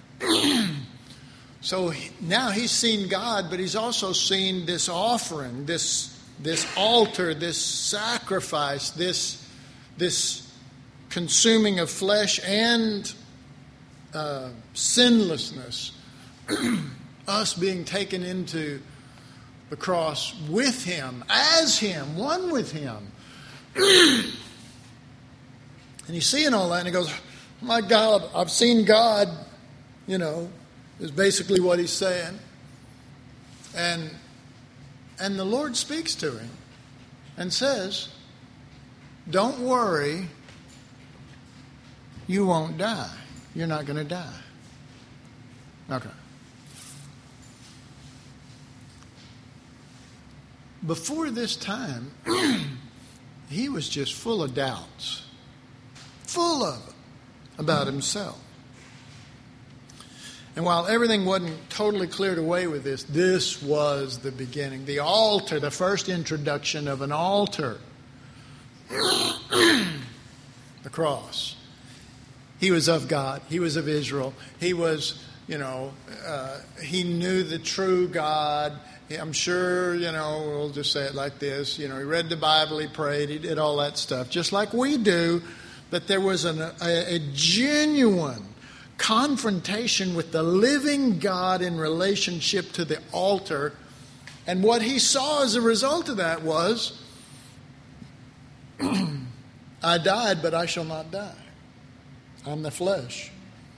So he, now he's seen God, but he's also seen this offering, this this altar, this sacrifice, this this consuming of flesh and uh, sinlessness, us being taken into the cross with him, as him, one with him. And he's seeing all that, and he goes, my God, I've seen God, you know, is basically what he's saying. And and the Lord speaks to him and says, don't worry, you won't die. You're not going to die. Okay. Before this time, he was just full of doubts, full of it about himself. And while everything wasn't totally cleared away with this, this was the beginning. The altar, the first introduction of an altar. The cross. He was of God. He was of Israel. He was, you know, uh, he knew the true God. I'm sure, you know, we'll just say it like this. You know, he read the Bible, he prayed, he did all that stuff, just like we do. But there was an, a, a genuine confrontation with the living God in relationship to the altar. And what he saw as a result of that was, I died, but I shall not die. I'm the flesh.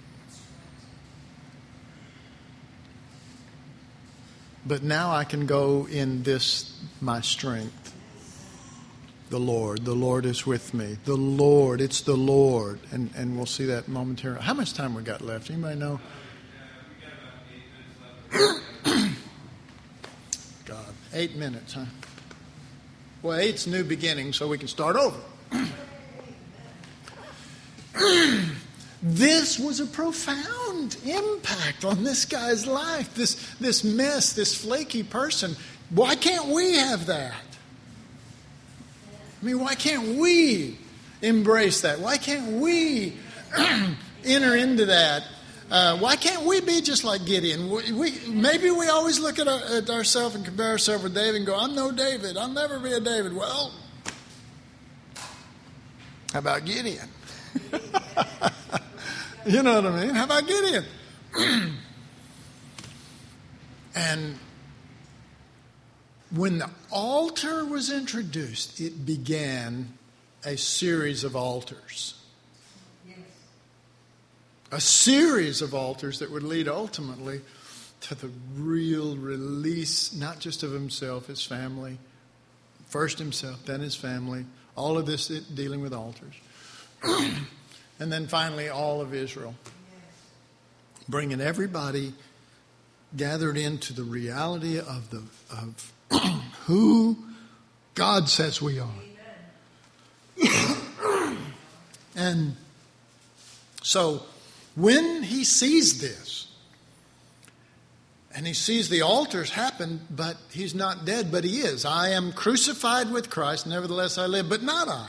But now I can go in this, my strength. The Lord. The Lord is with me. The Lord. It's the Lord. And and we'll see that momentarily. How much time we got left? Anybody know? God. Eight minutes, huh? Well, eight's new beginning, so we can start over. This was a profound impact on this guy's life. This, this mess, this flaky person. Why can't we have that? I mean, why can't we embrace that? Why can't we enter into that? Uh, why can't we be just like Gideon? We, we, maybe we always look at, our, at ourselves and compare ourselves with David and go, I'm no David. I'll never be a David. Well, how about Gideon? You know what I mean? How about Gideon? And when the altar was introduced, it began a series of altars. Yes. A series of altars that would lead ultimately to the real release, not just of himself, his family. First himself, then his family. All of this dealing with altars. And then finally all of Israel. Yes. Bringing everybody gathered into the reality of the of who God says we are. And so when he sees this, and he sees the altars happen, but he's not dead, but he is. I am crucified with Christ, nevertheless I live, but not I.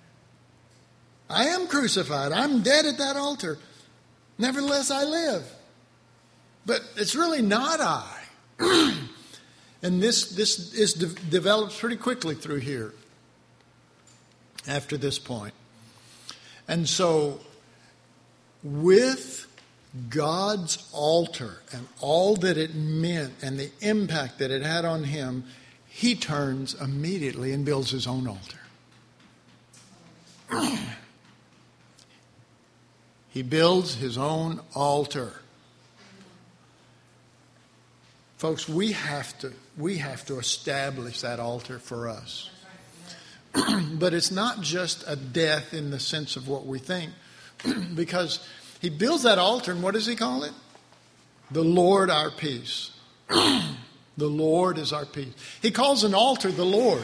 I am crucified. I'm dead at that altar. Nevertheless I live. But it's really not I. And this this is de- develops pretty quickly through here after this point. And so with God's altar and all that it meant and the impact that it had on him, he turns immediately and builds his own altar. He builds his own altar. Folks, we have to we have to establish that altar for us. But it's not just a death in the sense of what we think. Because he builds that altar, and what does he call it? The Lord our peace. The Lord is our peace. He calls an altar the Lord.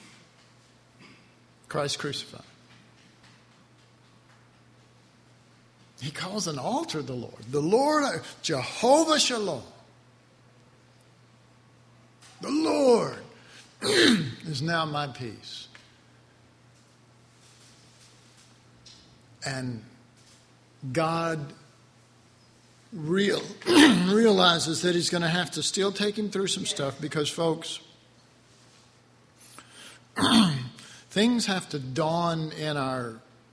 Christ crucified. He calls an altar the Lord. The Lord, Jehovah Shalom. The Lord is now my peace. And God real, realizes that he's going to have to still take him through some stuff because, folks, things have to dawn in our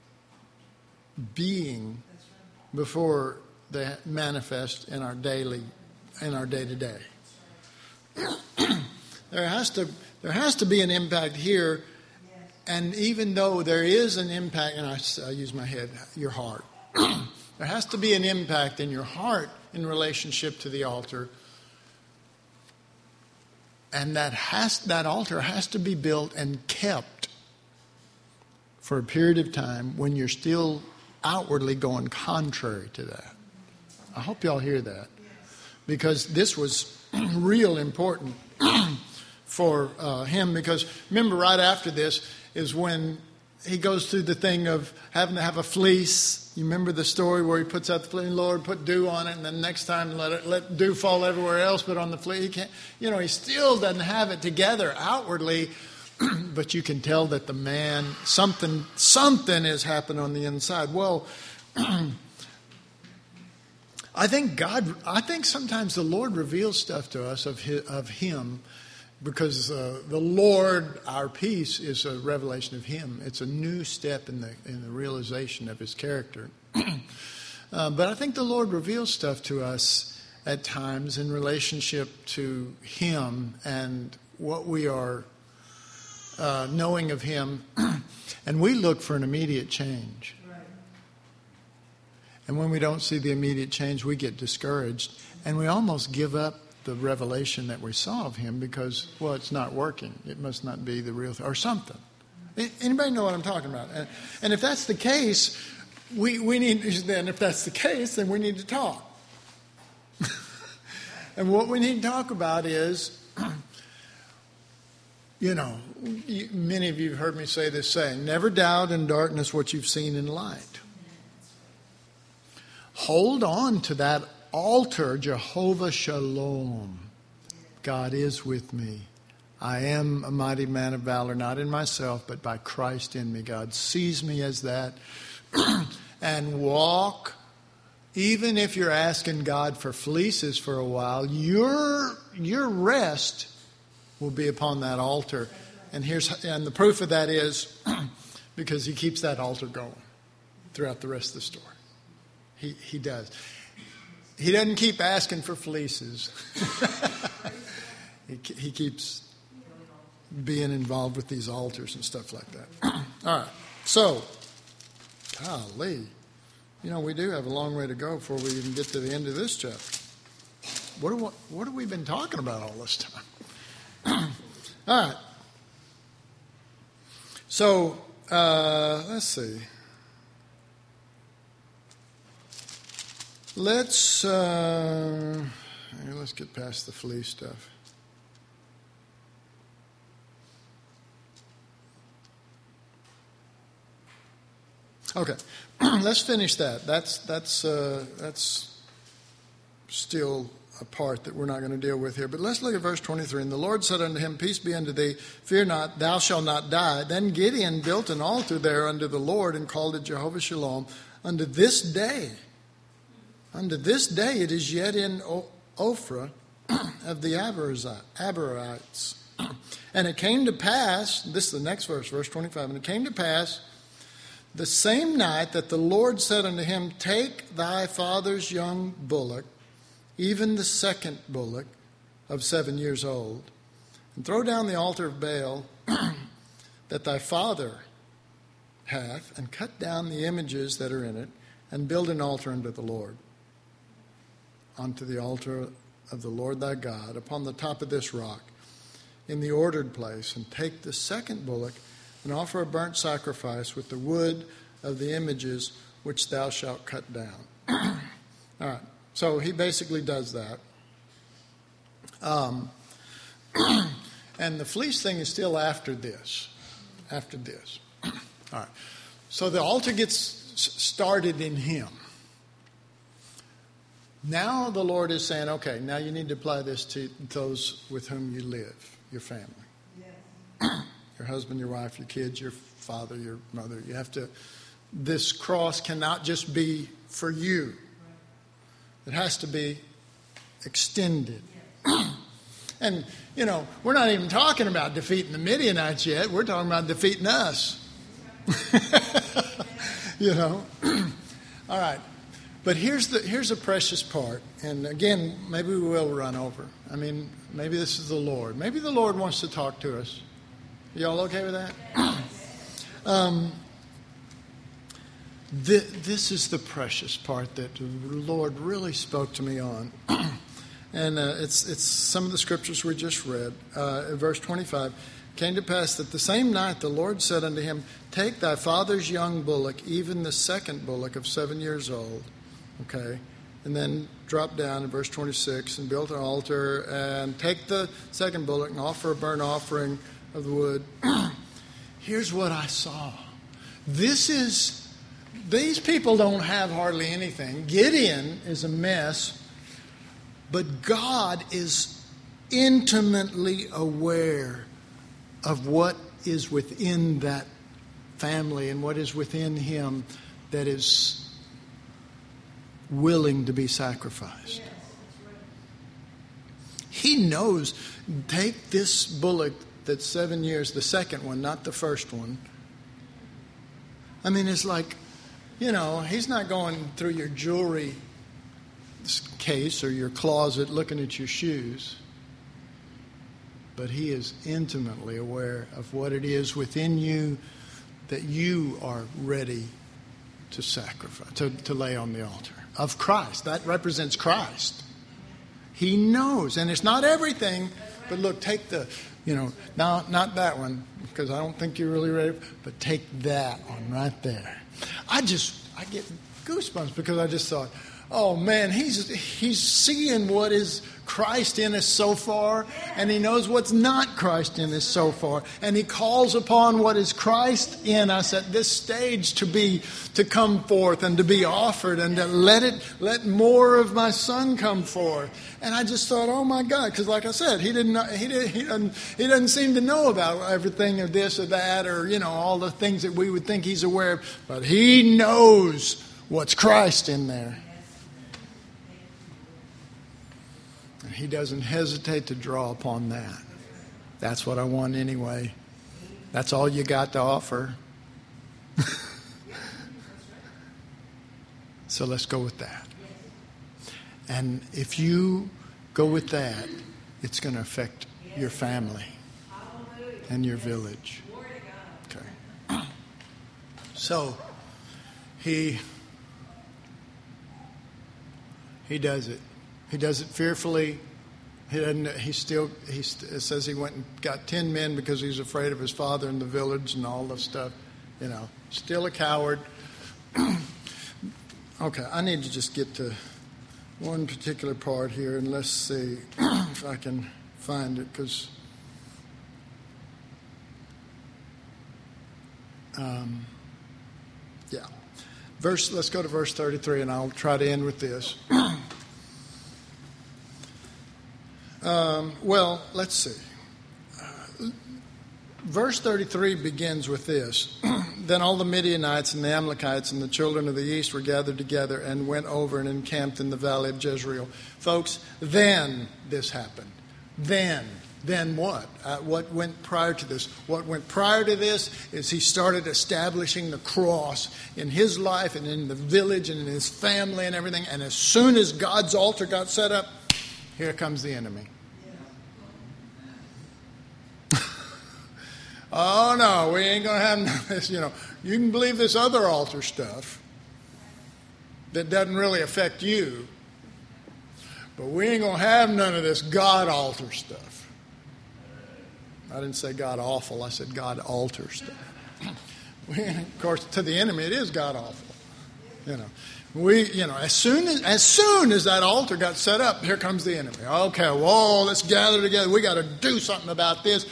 being before they manifest in our daily, in our day-to-day. There has to there has to be an impact here, and even though there is an impact, and I, I use my head, your heart, there has to be an impact in your heart in relationship to the altar, and that has that altar has to be built and kept for a period of time when you're still outwardly going contrary to that. I hope y'all hear that, because this was real important for uh, him, because remember right after this is when he goes through the thing of having to have a fleece. You remember the story where he puts out the fleece, Lord, put dew on it, and then next time let it, let dew fall everywhere else but on the fleece. He can't, you know, he still doesn't have it together outwardly, but you can tell that the man, something, something has happened on the inside. Well, I think God, I think sometimes the Lord reveals stuff to us of his, of him, because uh, the Lord, our peace, is a revelation of him. It's a new step in the in the realization of his character. uh, but I think the Lord reveals stuff to us at times in relationship to him and what we are uh, knowing of him. And we look for an immediate change. Right. And when we don't see the immediate change, we get discouraged. And we almost give up the revelation that we saw of him because, well, it's not working. It must not be the real thing, or something. Anybody know what I'm talking about? And, and if that's the case, we, we need, then if that's the case, then we need to talk. And what we need to talk about is, you know, you, many of you have heard me say this saying, never doubt in darkness what you've seen in light. Hold on to that altar, Jehovah Shalom. God is with me. I am a mighty man of valor, not in myself, but by Christ in me. God sees me as that. And walk, even if you're asking God for fleeces for a while, your, your rest will be upon that altar. And here's and the proof of that is because he keeps that altar going throughout the rest of the story. He he does. He doesn't keep asking for fleeces. he, he keeps being involved with these altars and stuff like that. All right. So, golly. You know, we do have a long way to go before we even get to the end of this chapter. What, are, what have we been talking about all this time? All right. So, uh, let's see. Let's uh, let's get past the fleece stuff. Okay, let's finish that. That's that's uh, that's still a part that we're not going to deal with here. But let's look at verse twenty-three. And the Lord said unto him, Peace be unto thee. Fear not, thou shalt not die. Then Gideon built an altar there unto the Lord and called it Jehovah Shalom. Unto this day. Unto this day it is yet in Ophrah of the Abarites. And it came to pass, this is the next verse, verse twenty-five, and it came to pass the same night that the Lord said unto him, Take thy father's young bullock, even the second bullock of seven years old, and throw down the altar of Baal that thy father hath, and cut down the images that are in it, and build an altar unto the Lord. Unto the altar of the Lord thy God, upon the top of this rock, in the ordered place, and take the second bullock, and offer a burnt sacrifice with the wood of the images which thou shalt cut down. All right, so he basically does that. Um, and the fleece thing is still after this. After this. All right, so the altar gets started in him. Now the Lord is saying, okay, now you need to apply this to those with whom you live, your family. Yes. Your husband, your wife, your kids, your father, your mother. You have to, this cross cannot just be for you. It has to be extended. And, you know, we're not even talking about defeating the Midianites yet. We're talking about defeating us. You know. All right. But here's the here's a precious part. And again, maybe we will run over. I mean, maybe this is the Lord. Maybe the Lord wants to talk to us. Y'all okay with that? um, th- this is the precious part that the Lord really spoke to me on. And uh, it's it's some of the scriptures we just read. Uh, in verse twenty-five, came to pass that the same night the Lord said unto him, take thy father's young bullock, even the second bullock of seven years old. Okay, and then drop down in verse twenty-six and build an altar and take the second bullock and offer a burnt offering of the wood. Here's what I saw. This is, these people don't have hardly anything. Gideon is a mess, but God is intimately aware of what is within that family and what is within him that is willing to be sacrificed. He knows, take this bullock that's seven years, the second one, not the first one. I mean, it's like, you know, he's not going through your jewelry case or your closet looking at your shoes. But he is intimately aware of what it is within you that you are ready to sacrifice, to, to lay on the altar of Christ. That represents Christ. He knows, and it's not everything, but look, take the, you know, now not that one, because I don't think you're really ready, but take that one right there. I just, I get goosebumps because I just thought, oh man, he's he's seeing what is Christ in us so far, and he knows what's not Christ in us so far, and he calls upon what is Christ in us at this stage to be to come forth and to be offered, and to let it let more of my son come forth. And I just thought, oh my God, because like I said, he didn't know, he did he doesn't he doesn't seem to know about everything of this or that, or you know all the things that we would think he's aware of, but he knows what's Christ in there. He doesn't hesitate to draw upon that. That's what I want anyway. That's all you got to offer. So let's go with that. And if you go with that, it's going to affect your family and your village. Okay. So he he does it. He does it fearfully. He doesn't. He still. He st- it says he went and got ten men because he was afraid of his father in the village and all this stuff. You know, still a coward. Okay, I need to just get to one particular part here, and let's see if I can find it, because um, yeah, verse. Let's go to verse thirty-three, and I'll try to end with this. Um, well, let's see. Uh, verse thirty-three begins with this. Then all the Midianites and the Amalekites and the children of the east were gathered together and went over and encamped in the valley of Jezreel. Folks, then this happened. Then. Then what? Uh, what went prior to this? What went prior to this is he started establishing the cross in his life and in the village and in his family and everything. And as soon as God's altar got set up, here comes the enemy. Oh, no, we ain't going to have none of this. You know, you can believe this other altar stuff that doesn't really affect you, but we ain't going to have none of this God altar stuff. I didn't say God awful. I said God altar stuff. We, of course, to the enemy, it is God awful. You know, we, you know, as soon as as soon as that altar got set up, here comes the enemy. Okay, whoa, let's gather together. We got to do something about this.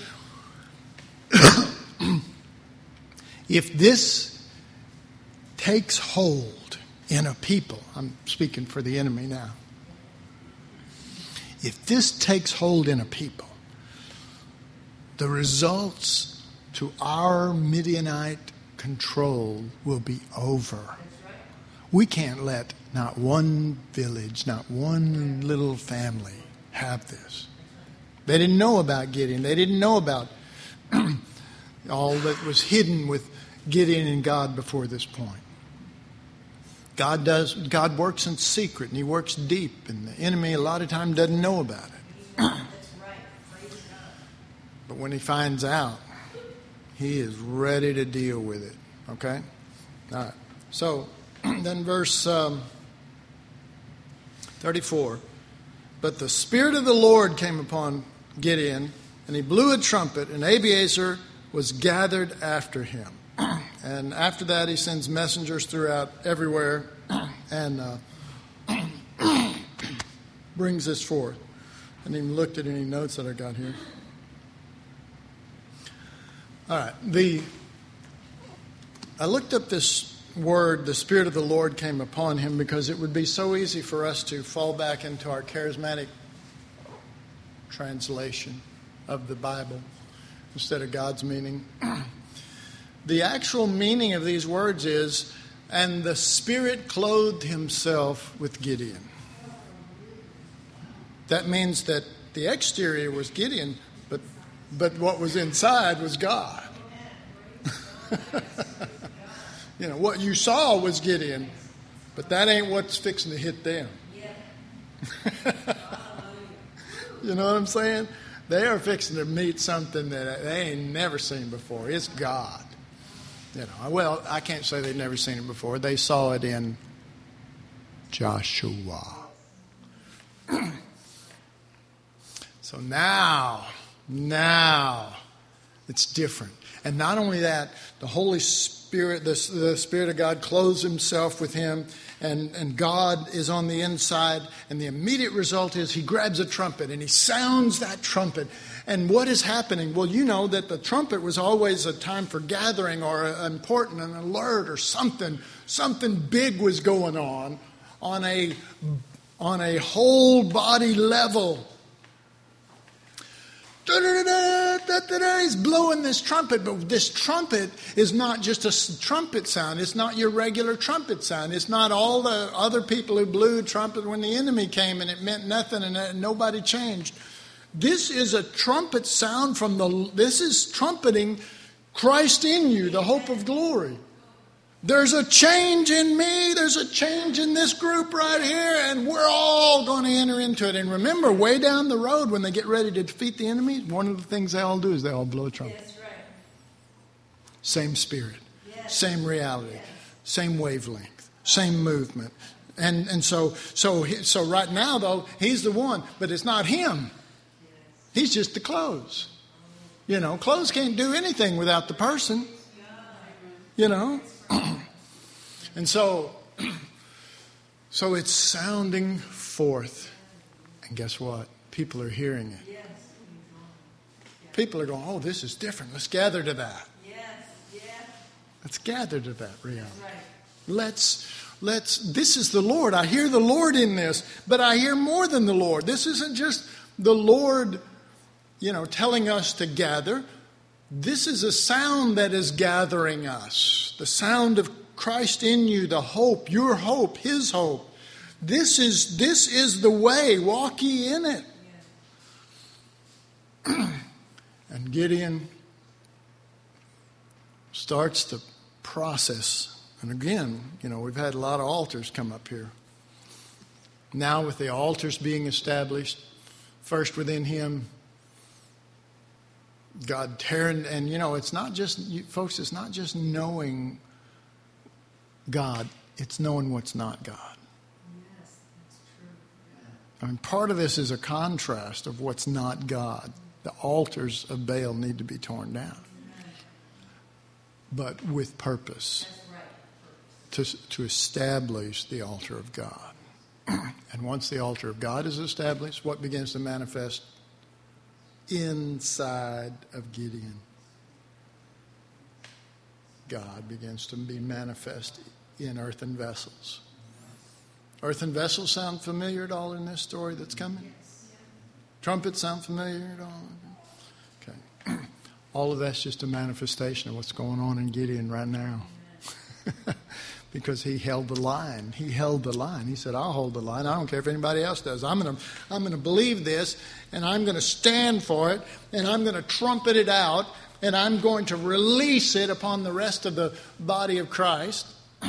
If this takes hold in a people, I'm speaking for the enemy now. If this takes hold in a people, the results to our Midianite control will be over. We can't let not one village, not one little family have this. They didn't know about Gideon. They didn't know about all that was hidden with Gideon and God before this point. God does. God works in secret, and He works deep, and the enemy a lot of times doesn't know about it. But when he finds out, he is ready to deal with it. Okay? All right. So, then verse um, thirty-four. But the Spirit of the Lord came upon Gideon, and he blew a trumpet, and Abiezer was gathered after him. And after that, he sends messengers throughout everywhere and uh, brings this forth. I haven't even looked at any notes that I got here. All right. The I looked up this word, the Spirit of the Lord came upon him, because it would be so easy for us to fall back into our charismatic translation of the Bible instead of God's meaning. The actual meaning of these words is, and the Spirit clothed himself with Gideon. That means that the exterior was Gideon, but but what was inside was God. You know, what you saw was Gideon, but that ain't what's fixing to hit them. You know what I'm saying? They are fixing to meet something that they ain't never seen before. It's God. You know, well, I can't say they've never seen it before. They saw it in Joshua. So now, now, it's different. And not only that, the Holy Spirit, the, the Spirit of God clothes himself with him, and, and God is on the inside. And the immediate result is he grabs a trumpet and he sounds that trumpet. And what is happening? Well, you know that the trumpet was always a time for gathering or important, an alert or something. Something big was going on on a, on a whole body level. He's blowing this trumpet, but this trumpet is not just a trumpet sound. It's not your regular trumpet sound. It's not all the other people who blew trumpet when the enemy came and it meant nothing and nobody changed. This is a trumpet sound from the, this is trumpeting Christ in you, the hope of glory. There's a change in me. There's a change in this group right here. And we're all going to enter into it. And remember, way down the road when they get ready to defeat the enemy, one of the things they all do is they all blow a trumpet. That's right. Same spirit. Yes. Same reality. Yes. Same wavelength. Same movement. And and so, so, so right now, though, he's the one. But it's not him. He's just the clothes. You know, clothes can't do anything without the person. You know. And so, so it's sounding forth. And guess what? People are hearing it. People are going, oh, this is different. Let's gather to that. Let's gather to that reality. Let's, let's, this is the Lord. I hear the Lord in this, but I hear more than the Lord. This isn't just the Lord, you know, telling us to gather. This is a sound that is gathering us. The sound of Christ in you, the hope, your hope, his hope. This is this is the way. Walk ye in it. And Gideon starts the process. And again, you know, we've had a lot of altars come up here. Now with the altars being established, first within him, God tearing, and you know, it's not just, you, folks, it's not just knowing God, it's knowing what's not God. Yes, that's true. I mean, part of this is a contrast of what's not God. The altars of Baal need to be torn down, but with purpose. To, to establish the altar of God. And once the altar of God is established, what begins to manifest inside of Gideon? God begins to be manifest in earthen vessels. Earthen vessels sound familiar at all in this story that's coming? Trumpet sound familiar at all? Okay. All of that's just a manifestation of what's going on in Gideon right now. Because he held the line. He held the line. He said, I'll hold the line. I don't care if anybody else does. I'm going to I'm going to believe this, and I'm going to stand for it, and I'm going to trumpet it out, and I'm going to release it upon the rest of the body of Christ.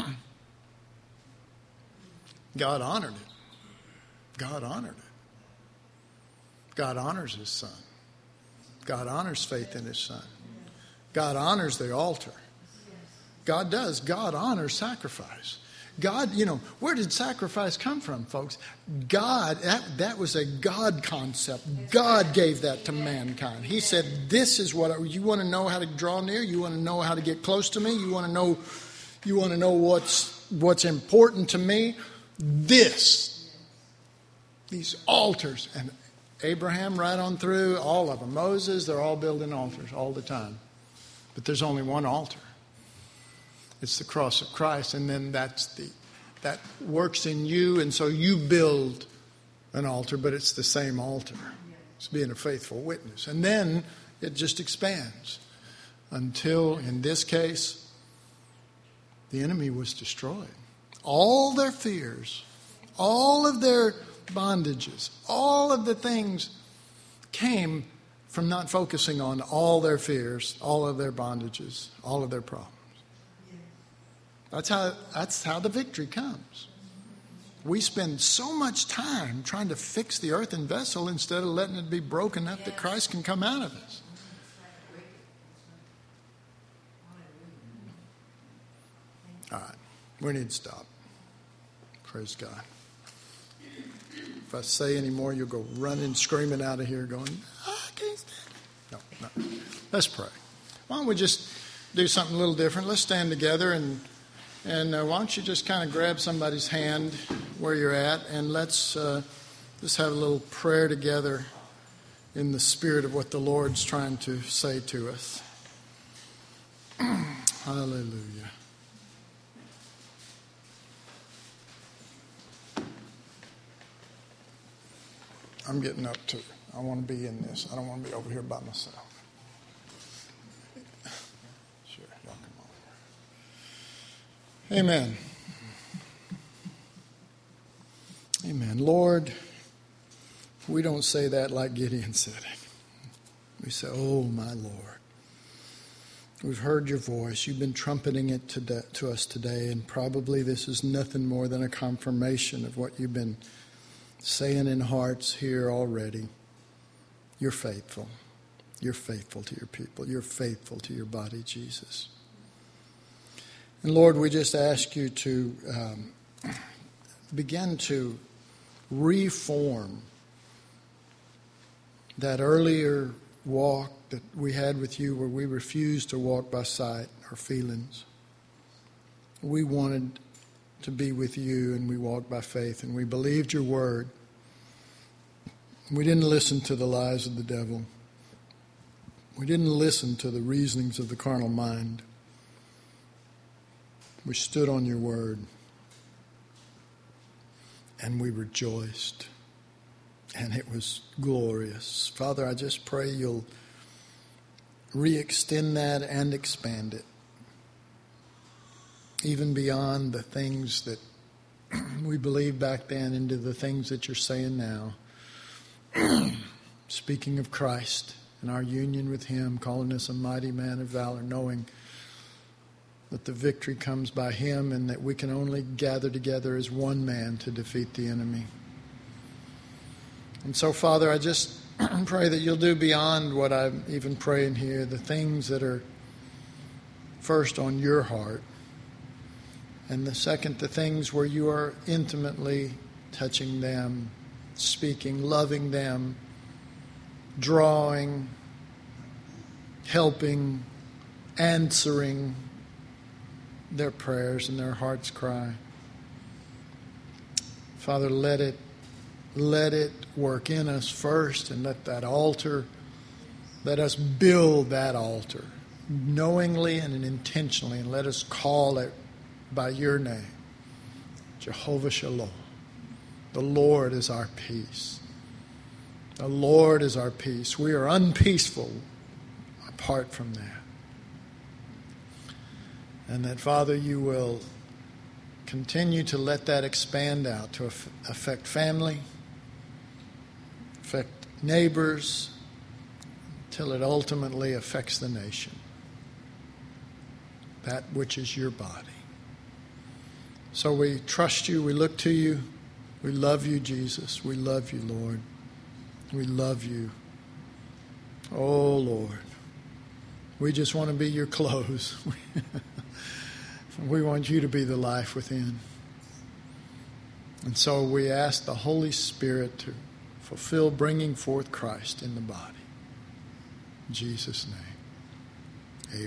God honored it. God honored it. God honors his son. God honors faith in his son. God honors the altar. God does. God honors sacrifice. God, you know, where did sacrifice come from, folks? God, that, that was a God concept. God gave that to mankind. He said, this is what, I, you want to know how to draw near? You want to know how to get close to me? You want to know, you want to know what's, what's important to me? This. These altars. And Abraham right on through, all of them. Moses, they're all building altars all the time. But there's only one altar. It's the cross of Christ, and then that's the that works in you, and so you build an altar, but it's the same altar. It's being a faithful witness. And then it just expands until, in this case, the enemy was destroyed. All their fears, all of their bondages, all of the things came from not focusing on all their fears, all of their bondages, all of their problems. That's how, that's how the victory comes. We spend so much time trying to fix the earthen vessel instead of letting it be broken up that Christ can come out of us. All right. We need to stop. Praise God. If I say any more, you'll go running, screaming out of here going, oh, I can't stand it. No, no. Let's pray. Why don't we just do something a little different? Let's stand together and And uh, why don't you just kind of grab somebody's hand where you're at, and let's uh, just have a little prayer together in the spirit of what the Lord's trying to say to us. Hallelujah. I'm getting up to it. I want to be in this. I don't want to be over here by myself. Amen. Amen. Lord, we don't say that like Gideon said it. We say, oh, my Lord. We've heard your voice. You've been trumpeting it to, de- to us today, and probably this is nothing more than a confirmation of what you've been saying in hearts here already. You're faithful. You're faithful to your people. You're faithful to your body, Jesus. And Lord, we just ask you to um, begin to reform that earlier walk that we had with you where we refused to walk by sight or feelings. We wanted to be with you, and we walked by faith, and we believed your word. We didn't listen to the lies of the devil. We didn't listen to the reasonings of the carnal mind. We stood on your word, and we rejoiced, and it was glorious. Father, I just pray you'll re-extend that and expand it, even beyond the things that we believed back then into the things that you're saying now. Speaking of Christ and our union with him, calling us a mighty man of valor, knowing that the victory comes by him and that we can only gather together as one man to defeat the enemy. And so, Father, I just pray that you'll do beyond what I'm even praying here, the things that are first on your heart, and the second, the things where you are intimately touching them, speaking, loving them, drawing, helping, answering their prayers and their heart's cry. Father, let it let it work in us first, and let that altar, let us build that altar knowingly and intentionally, and let us call it by your name, Jehovah Shalom. The Lord is our peace. The Lord is our peace. We are unpeaceful apart from that. And that, Father, you will continue to let that expand out to affect family, affect neighbors, till it ultimately affects the nation. That which is your body. So we trust you, we look to you, we love you, Jesus. We love you, Lord. We love you. Oh, Lord. We just want to be your clothes. We want you to be the life within. And so we ask the Holy Spirit to fulfill bringing forth Christ in the body. In Jesus' name,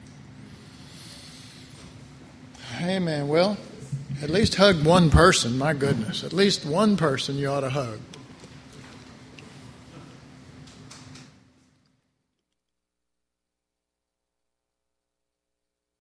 amen. Amen. Well, at least hug one person. My goodness. At least one person you ought to hug.